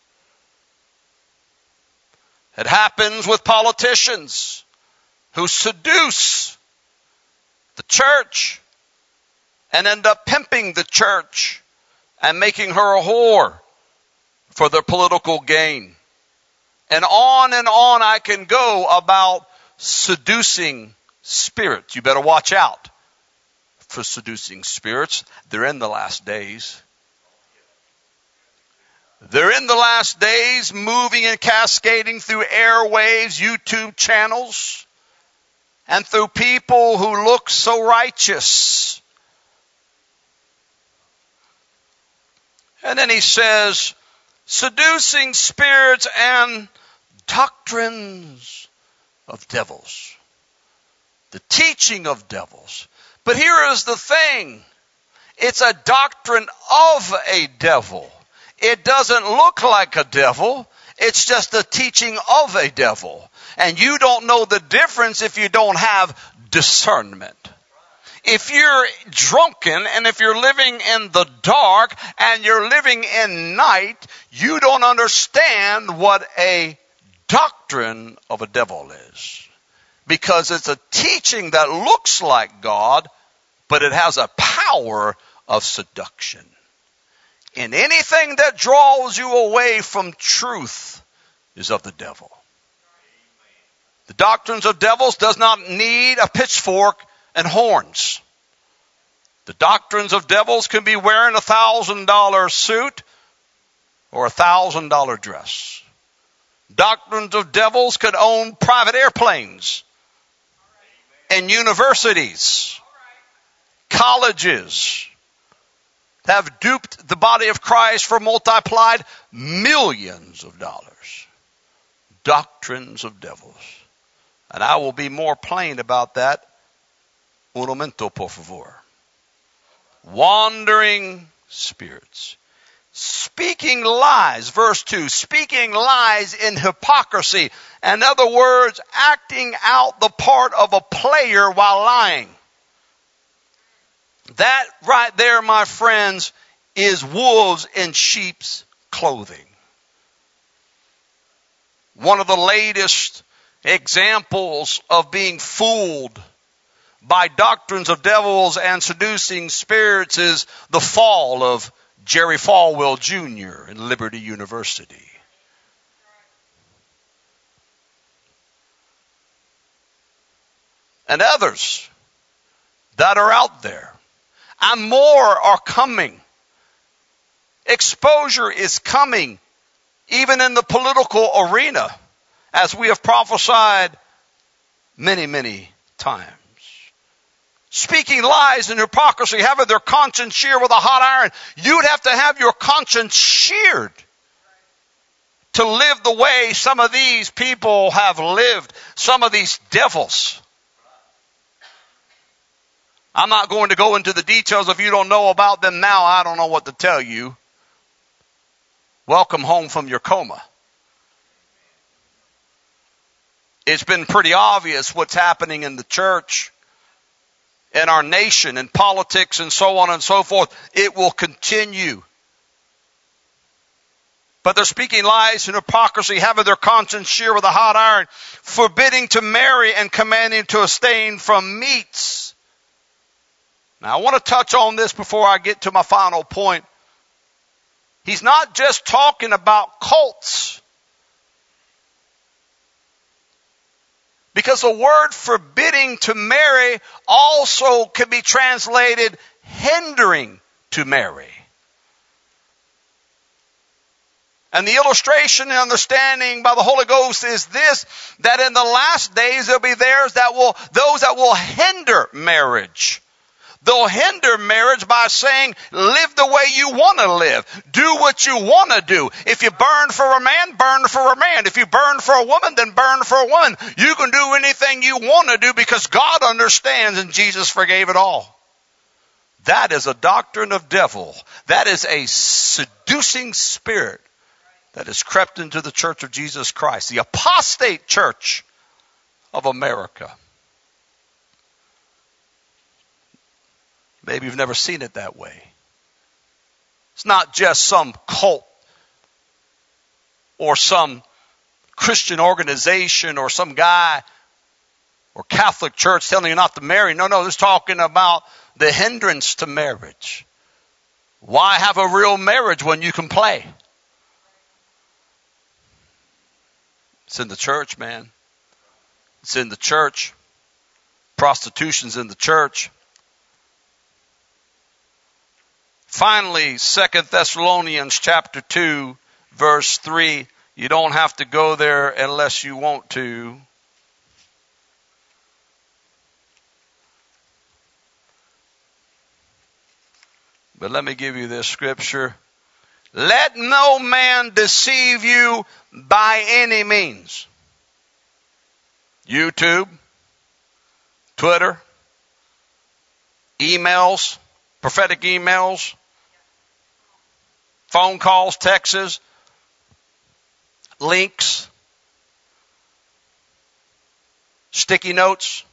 It happens with politicians who seduce the church and end up pimping the church and making her a whore for their political gain. And on I can go about seducing spirits. You better watch out for seducing spirits. They're in the last days. They're in the last days, moving and cascading through airwaves, YouTube channels, and through people who look so righteous. And then he says, seducing spirits and doctrines of devils. The teaching of devils. But here is the thing. It's a doctrine of a devil. It doesn't look like a devil. It's just the teaching of a devil. And you don't know the difference if you don't have discernment. If you're drunken and if you're living in the dark and you're living in night, you don't understand what a doctrine of a devil is. Because it's a teaching that looks like God, but it has a power of seduction. And anything that draws you away from truth is of the devil. The doctrines of devils does not need a pitchfork and horns. The doctrines of devils can be wearing a $1,000 suit or a $1,000 dress. Doctrines of devils could own private airplanes and universities, colleges, have duped the body of Christ for multiplied millions of dollars. Doctrines of devils. And I will be more plain about that. Un momento, por favor. Wandering spirits. Speaking lies, verse 2, speaking lies in hypocrisy. In other words, acting out the part of a player while lying. That right there, my friends, is wolves in sheep's clothing. One of the latest examples of being fooled by doctrines of devils and seducing spirits is the fall of Jerry Falwell Jr. in Liberty University. And others that are out there. And more are coming. Exposure is coming, even in the political arena, as we have prophesied many, many times. Speaking lies and hypocrisy, having their conscience sheared with a hot iron. You'd have to have your conscience sheared to live the way some of these people have lived, some of these devils. I'm not going to go into the details. If you don't know about them now, I don't know what to tell you. Welcome home from your coma. It's been pretty obvious what's happening in the church, in our nation, in politics, and so on and so forth. It will continue. But they're speaking lies and hypocrisy, having their conscience sheared with a hot iron, forbidding to marry and commanding to abstain from meats. Now, I want to touch on this before I get to my final point. He's not just talking about cults. Because the word forbidding to marry also can be translated hindering to marry. And the illustration and understanding by the Holy Ghost is this, that in the last days there'll be those that will hinder marriage. They'll hinder marriage by saying, live the way you want to live. Do what you want to do. If you burn for a man, burn for a man. If you burn for a woman, then burn for a woman. You can do anything you want to do because God understands and Jesus forgave it all. That is a doctrine of devil. That is a seducing spirit that has crept into the church of Jesus Christ. The apostate church of America. Maybe you've never seen it that way. It's not just some cult or some Christian organization or some guy or Catholic church telling you not to marry. No, it's talking about the hindrance to marriage. Why have a real marriage when you can play? It's in the church, man. It's in the church. Prostitution's in the church. Finally, 2 Thessalonians chapter 2, verse 3. You don't have to go there unless you want to. But let me give you this scripture. Let no man deceive you by any means. YouTube, Twitter, emails, prophetic emails, phone calls, texts, links, sticky notes,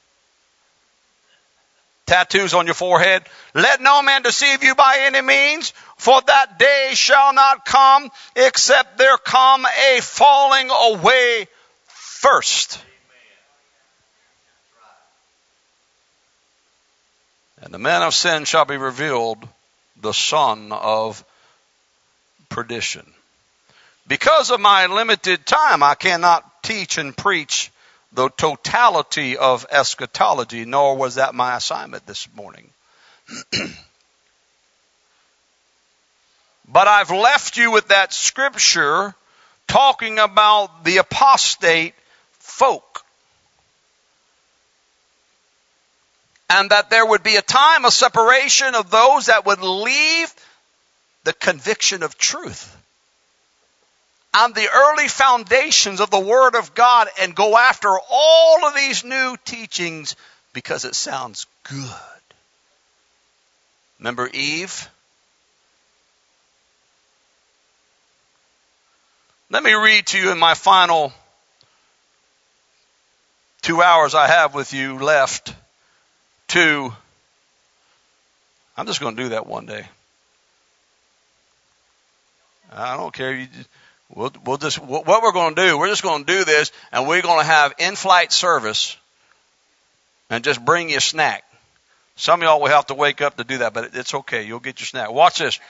tattoos on your forehead. Let no man deceive you by any means, for that day shall not come except there come a falling away first. And the man of sin shall be revealed, the son of perdition. Because of my limited time, I cannot teach and preach the totality of eschatology, nor was that my assignment this morning. But I've left you with that scripture talking about the apostate folk. And that there would be a time of separation of those that would leave the conviction of truth on the early foundations of the Word of God and go after all of these new teachings because it sounds good. Remember Eve? Let me read to you in my final 2 hours I have with you left. I'm just going to do that one day. I don't care. What we're going to do, we're just going to do this, and we're going to have in-flight service and just bring you a snack. Some of y'all will have to wake up to do that, but it's okay. You'll get your snack. Watch this.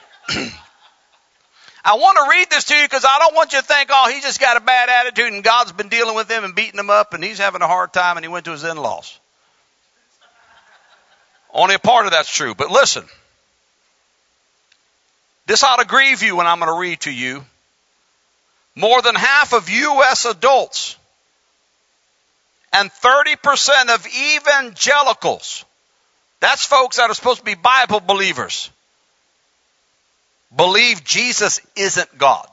I want to read this to you because I don't want you to think, oh, he just got a bad attitude and God's been dealing with him and beating him up and he's having a hard time and he went to his in-laws. Only a part of that's true. But listen, this ought to grieve you when I'm going to read to you. More than half of U.S. adults and 30% of evangelicals, that's folks that are supposed to be Bible believers, believe Jesus isn't God.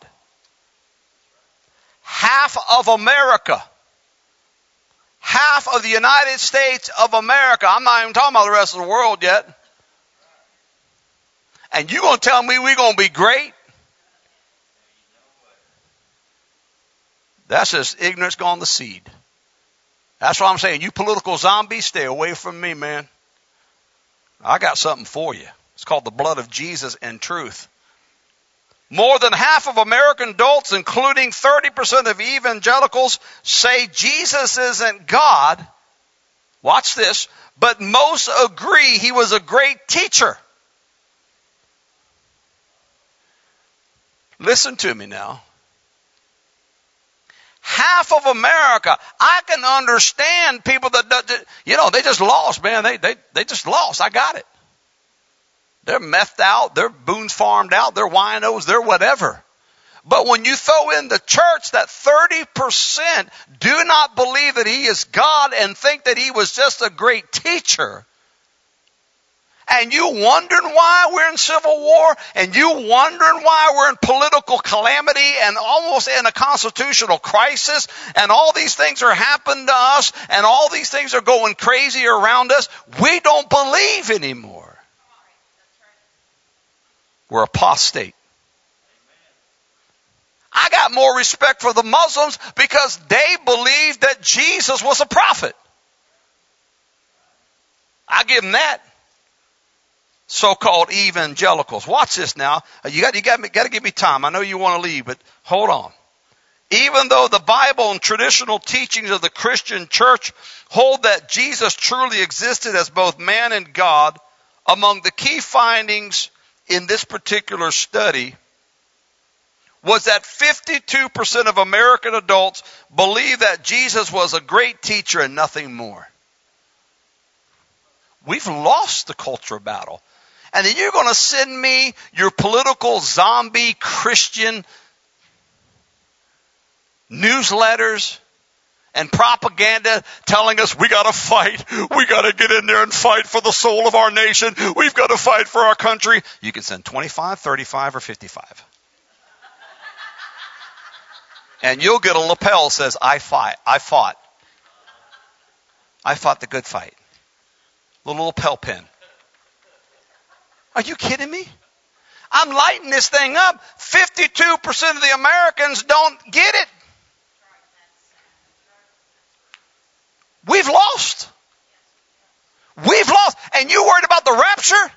Half of America, half of the United States of America, I'm not even talking about the rest of the world yet. And you going to tell me we're going to be great? That's just ignorance gone to seed. That's what I'm saying. You political zombies, stay away from me, man. I got something for you. It's called the blood of Jesus and truth. More than half of American adults, including 30% of evangelicals, say Jesus isn't God. Watch this. But most agree he was a great teacher. Listen to me now. Half of America, I can understand people that, they just lost, man. They just lost. I got it. They're methed out. They're Boone's farmed out. They're winos. They're whatever. But when you throw in the church that 30% do not believe that he is God and think that he was just a great teacher, and you wondering why we're in civil war, and you wondering why we're in political calamity and almost in a constitutional crisis, and all these things are happening to us, and all these things are going crazy around us, we don't believe anymore. We're apostate. I got more respect for the Muslims because they believed that Jesus was a prophet. I give them that. So-called evangelicals. Watch this now. You got to give me time. I know you want to leave, but hold on. Even though the Bible and traditional teachings of the Christian church hold that Jesus truly existed as both man and God, among the key findings in this particular study was that 52% of American adults believe that Jesus was a great teacher and nothing more. We've lost the culture battle. And then you're going to send me your political zombie Christian newsletters and propaganda telling us we got to fight. We got to get in there and fight for the soul of our nation. We've got to fight for our country. You can send 25, 35, or 55. And you'll get a lapel that says, I fought. I fought the good fight. A little lapel pin. Are you kidding me? I'm lighting this thing up. 52% of the Americans don't get it. We've lost. We've lost. And you worried about the rapture?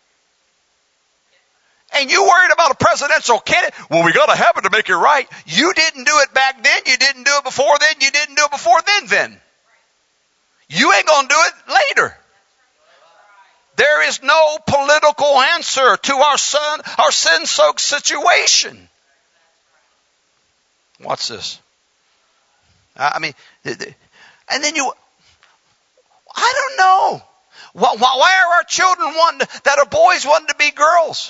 And you worried about a presidential candidate? Well, we got to have it to make it right. You didn't do it back then. You didn't do it before then. You didn't do it before then. You ain't going to do it later. There is no political answer to our sin-soaked situation. Watch this. I mean, and then I don't know. Why are our children that are boys wanting to be girls?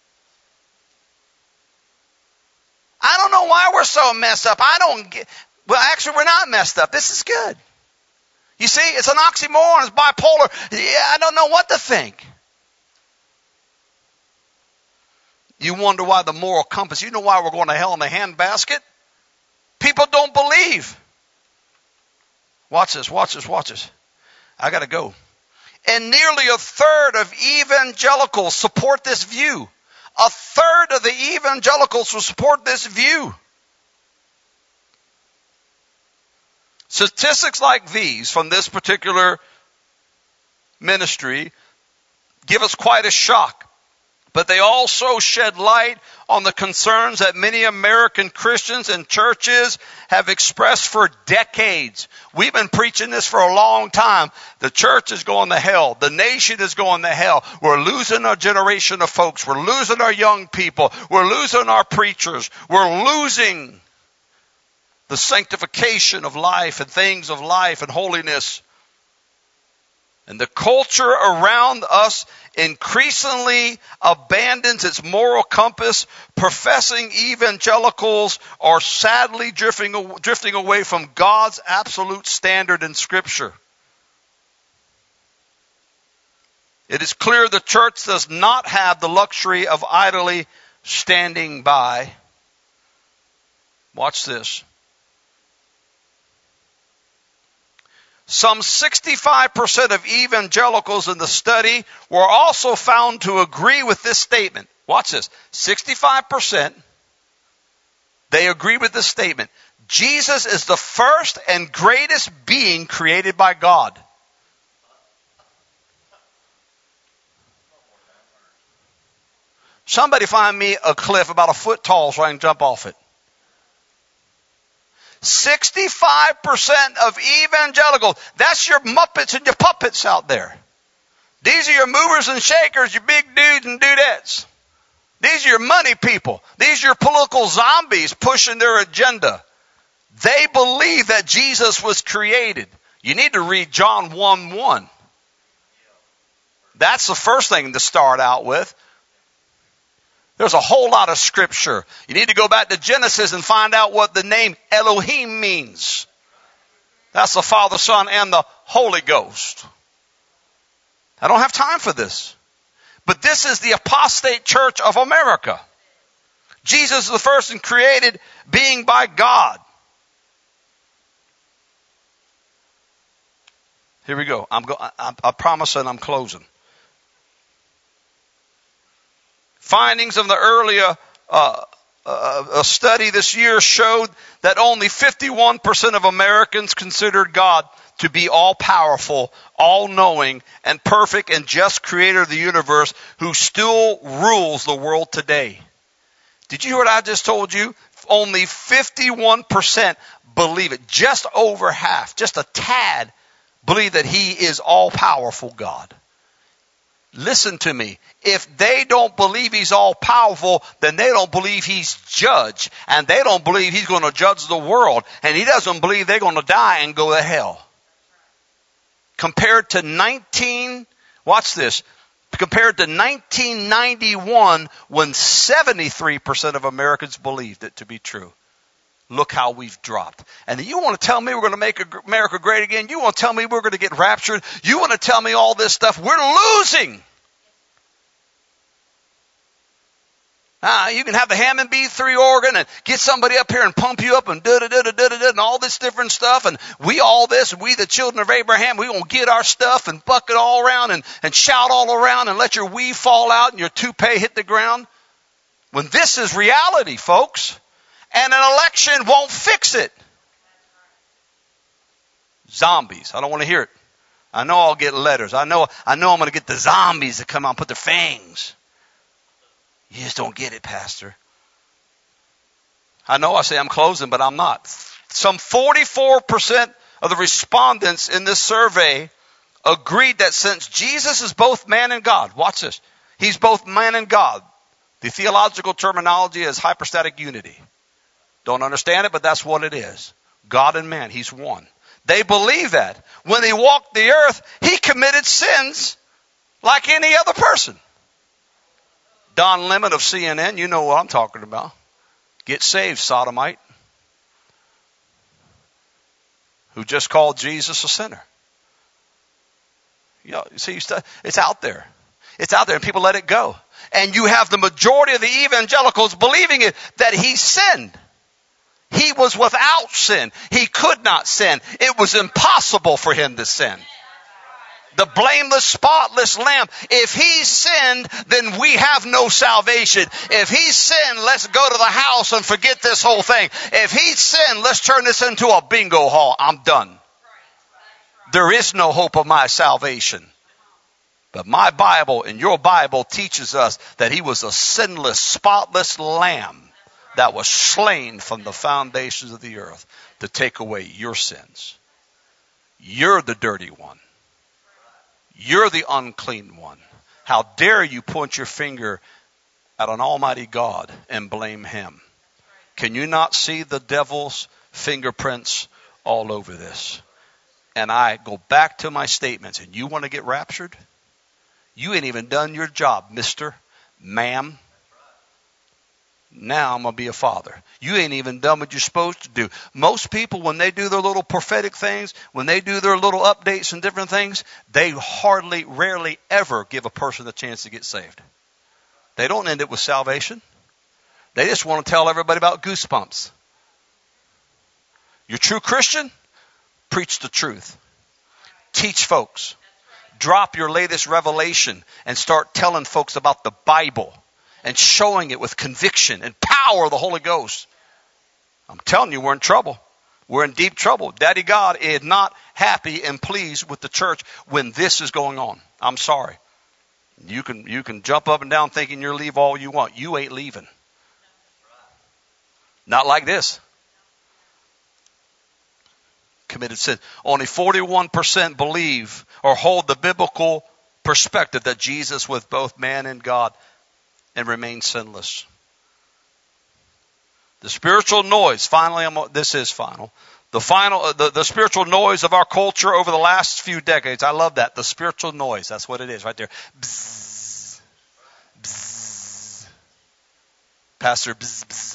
I don't know why we're so messed up. Well, actually, we're not messed up. This is good. You see, it's an oxymoron. It's bipolar. Yeah, I don't know what to think. You wonder why the moral compass, you know why we're going to hell in a handbasket? People don't believe. Watch this. I got to go. And nearly a third of evangelicals support this view. A third of the evangelicals will support this view. Statistics like these from this particular ministry give us quite a shock. But they also shed light on the concerns that many American Christians and churches have expressed for decades. We've been preaching this for a long time. The church is going to hell. The nation is going to hell. We're losing our generation of folks. We're losing our young people. We're losing our preachers. We're losing the sanctification of life and things of life and holiness. And the culture around us increasingly abandons its moral compass. Professing evangelicals are sadly drifting away from God's absolute standard in Scripture. It is clear the church does not have the luxury of idly standing by. Watch this. Some 65% of evangelicals in the study were also found to agree with this statement. Watch this. 65%, they agree with this statement. Jesus is the first and greatest being created by God. Somebody find me a cliff about a foot tall so I can jump off it. 65% of evangelicals, that's your Muppets and your puppets out there. These are your movers and shakers, your big dudes and dudettes. These are your money people. These are your political zombies pushing their agenda. They believe that Jesus was created. You need to read John 1:1. That's the first thing to start out with. There's a whole lot of scripture. You need to go back to Genesis and find out what the name Elohim means. That's the Father, Son, and the Holy Ghost. I don't have time for this. But this is the apostate church of America. Jesus is the first and created being by God. Here we go. I promise that I'm closing. Findings of the earlier a study this year showed that only 51% of Americans considered God to be all-powerful, all-knowing, and perfect and just creator of the universe who still rules the world today. Did you hear what I just told you? Only 51% believe it. Just over half, just a tad, believe that he is all-powerful God. Listen to me. If they don't believe he's all-powerful, then they don't believe he's judge. And they don't believe he's going to judge the world. And he doesn't believe they're going to die and go to hell. Compared to watch this, compared to 1991 when 73% of Americans believed it to be true. Look how we've dropped. And you want to tell me we're going to make America great again? You want to tell me we're going to get raptured? You want to tell me all this stuff? We're losing. You can have the Hammond B3 organ and get somebody up here and pump you up and da-da-da-da-da-da and all this different stuff. And we the children of Abraham, we going to get our stuff and buck it all around and shout all around and let your weave fall out and your toupee hit the ground. When this is reality, folks. And an election won't fix it. Zombies. I don't want to hear it. I know I'll get letters. I know I'm going to get the zombies to come out and put their fangs. You just don't get it, Pastor. I know I say I'm closing, but I'm not. Some 44% of the respondents in this survey agreed that since Jesus is both man and God, watch this, he's both man and God. The theological terminology is hypostatic unity. Don't understand it, but that's what it is. God and man, he's one. They believe that. When he walked the earth, he committed sins like any other person. Don Lemon of CNN, you know what I'm talking about. Get saved, sodomite. Who just called Jesus a sinner. You know, see, it's out there. It's out there and people let it go. And you have the majority of the evangelicals believing it, that he sinned. He was without sin. He could not sin. It was impossible for him to sin. The blameless, spotless lamb. If he sinned, then we have no salvation. If he sinned, let's go to the house and forget this whole thing. If he sinned, let's turn this into a bingo hall. I'm done. There is no hope of my salvation. But my Bible and your Bible teaches us that he was a sinless, spotless lamb that was slain from the foundations of the earth to take away your sins. You're the dirty one. You're the unclean one. How dare you point your finger at an almighty God and blame him? Can you not see the devil's fingerprints all over this? And I go back to my statements. And you want to get raptured? You ain't even done your job, mister, ma'am. Now I'm going to be a father. You ain't even done what you're supposed to do. Most people, when they do their little prophetic things, when they do their little updates and different things, they rarely ever give a person a chance to get saved. They don't end it with salvation. They just want to tell everybody about goosebumps. You're a true Christian? Preach the truth. Teach folks. Drop your latest revelation and start telling folks about the Bible. And showing it with conviction and power of the Holy Ghost. I'm telling you, we're in trouble. We're in deep trouble. Daddy God is not happy and pleased with the church when this is going on. I'm sorry. You can jump up and down thinking you'll leave all you want. You ain't leaving. Not like this. Committed sin. Only 41% believe or hold the biblical perspective that Jesus was both man and God and remain sinless. The spiritual noise, finally, this is final. The spiritual noise of our culture over the last few decades. I love that. The spiritual noise. That's what it is right there. Bzz, bzz. Pastor, bzz, bzz.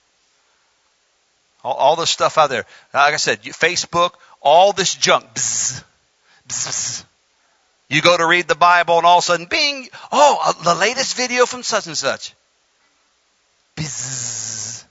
All this stuff out there. Like I said, Facebook, all this junk. Bzz, bzz, bzz. You go to read the Bible and all of a sudden, bing, the latest video from such and such. Bzz.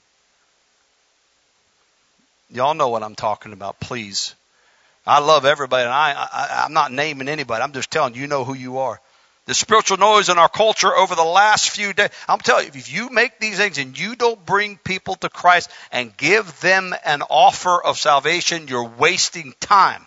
Y'all know what I'm talking about, please. I love everybody, and I'm not naming anybody. I'm just telling you know who you are. The spiritual noise in our culture over the last few days. I'm telling you, if you make these things and you don't bring people to Christ and give them an offer of salvation, you're wasting time.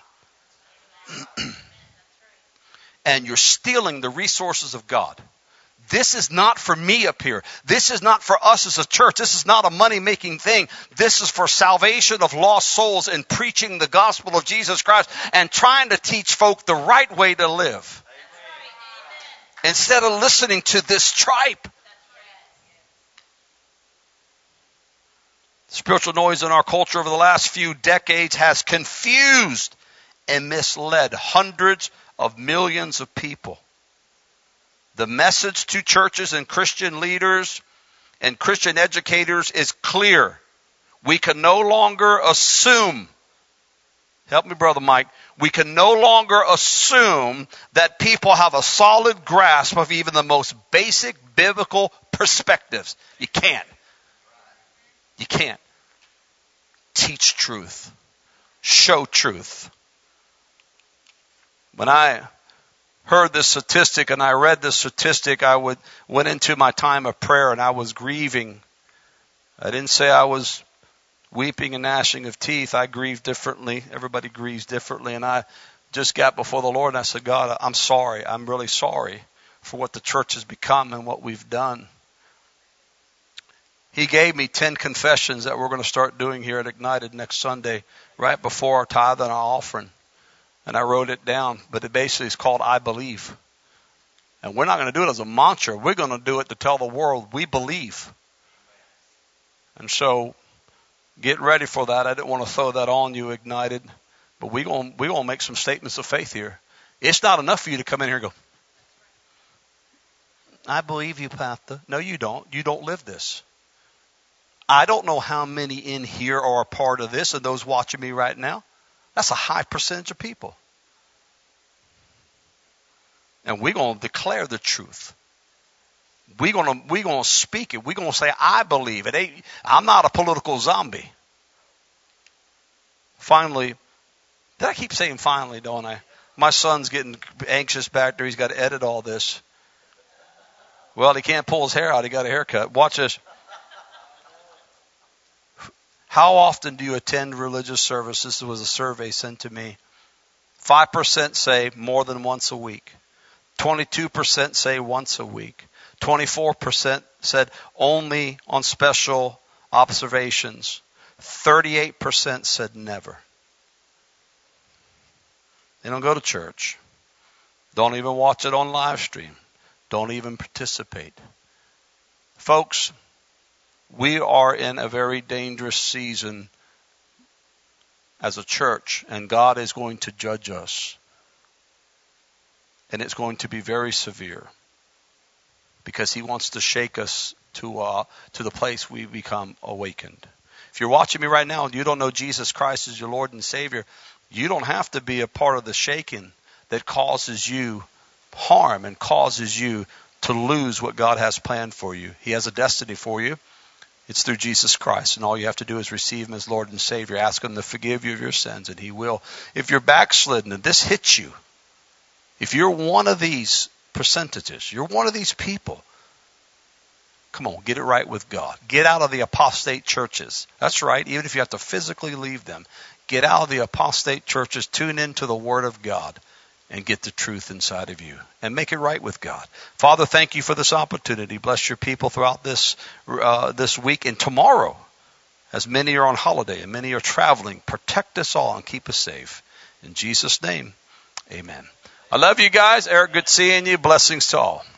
And you're stealing the resources of God. This is not for me up here. This is not for us as a church. This is not a money-making thing. This is for salvation of lost souls and preaching the gospel of Jesus Christ and trying to teach folk the right way to live. Instead of listening to this tripe. Spiritual noise in our culture over the last few decades has confused and misled hundreds of millions of people. The message to churches and Christian leaders and Christian educators is clear. We can no longer assume, help me, Brother Mike, we can no longer assume that people have a solid grasp of even the most basic biblical perspectives. You can't. You can't. Teach truth. Show truth. When I heard this statistic and I read this statistic, I went into my time of prayer and I was grieving. I didn't say I was weeping and gnashing of teeth. I grieve differently. Everybody grieves differently. And I just got before the Lord and I said, God, I'm sorry. I'm really sorry for what the church has become and what we've done. He gave me 10 confessions that we're going to start doing here at Ignited next Sunday, right before our tithe and our offering. And I wrote it down, but it basically is called I Believe. And we're not going to do it as a mantra. We're going to do it to tell the world we believe. And so get ready for that. I didn't want to throw that on you, Ignited. But we're going to make some statements of faith here. It's not enough for you to come in here and go, I believe you, Pastor. No, you don't. You don't live this. I don't know how many in here are a part of this and those watching me right now. That's a high percentage of people. And we're going to declare the truth. We're going to speak it. We're going to say, I believe it. I'm not a political zombie. Finally, did I keep saying finally, don't I? My son's getting anxious back there. He's got to edit all this. Well, he can't pull his hair out. He got a haircut. Watch this. How often do you attend religious services? This was a survey sent to me. 5% say more than once a week. 22% say once a week. 24% said only on special observations. 38% said never. They don't go to church. Don't even watch it on live stream. Don't even participate. Folks, we are in a very dangerous season as a church, and God is going to judge us. And it's going to be very severe because he wants to shake us to the place we become awakened. If you're watching me right now and you don't know Jesus Christ as your Lord and Savior, you don't have to be a part of the shaking that causes you harm and causes you to lose what God has planned for you. He has a destiny for you. It's through Jesus Christ, and all you have to do is receive him as Lord and Savior. Ask him to forgive you of your sins, and he will. If you're backslidden and this hits you, if you're one of these percentages, you're one of these people, come on, get it right with God. Get out of the apostate churches. That's right, even if you have to physically leave them. Get out of the apostate churches, tune into the Word of God, and get the truth inside of you and make it right with God. Father, thank you for this opportunity. Bless your people throughout this week and tomorrow, as many are on holiday and many are traveling. Protect us all and keep us safe. In Jesus' name, amen. I love you guys. Eric, good seeing you. Blessings to all.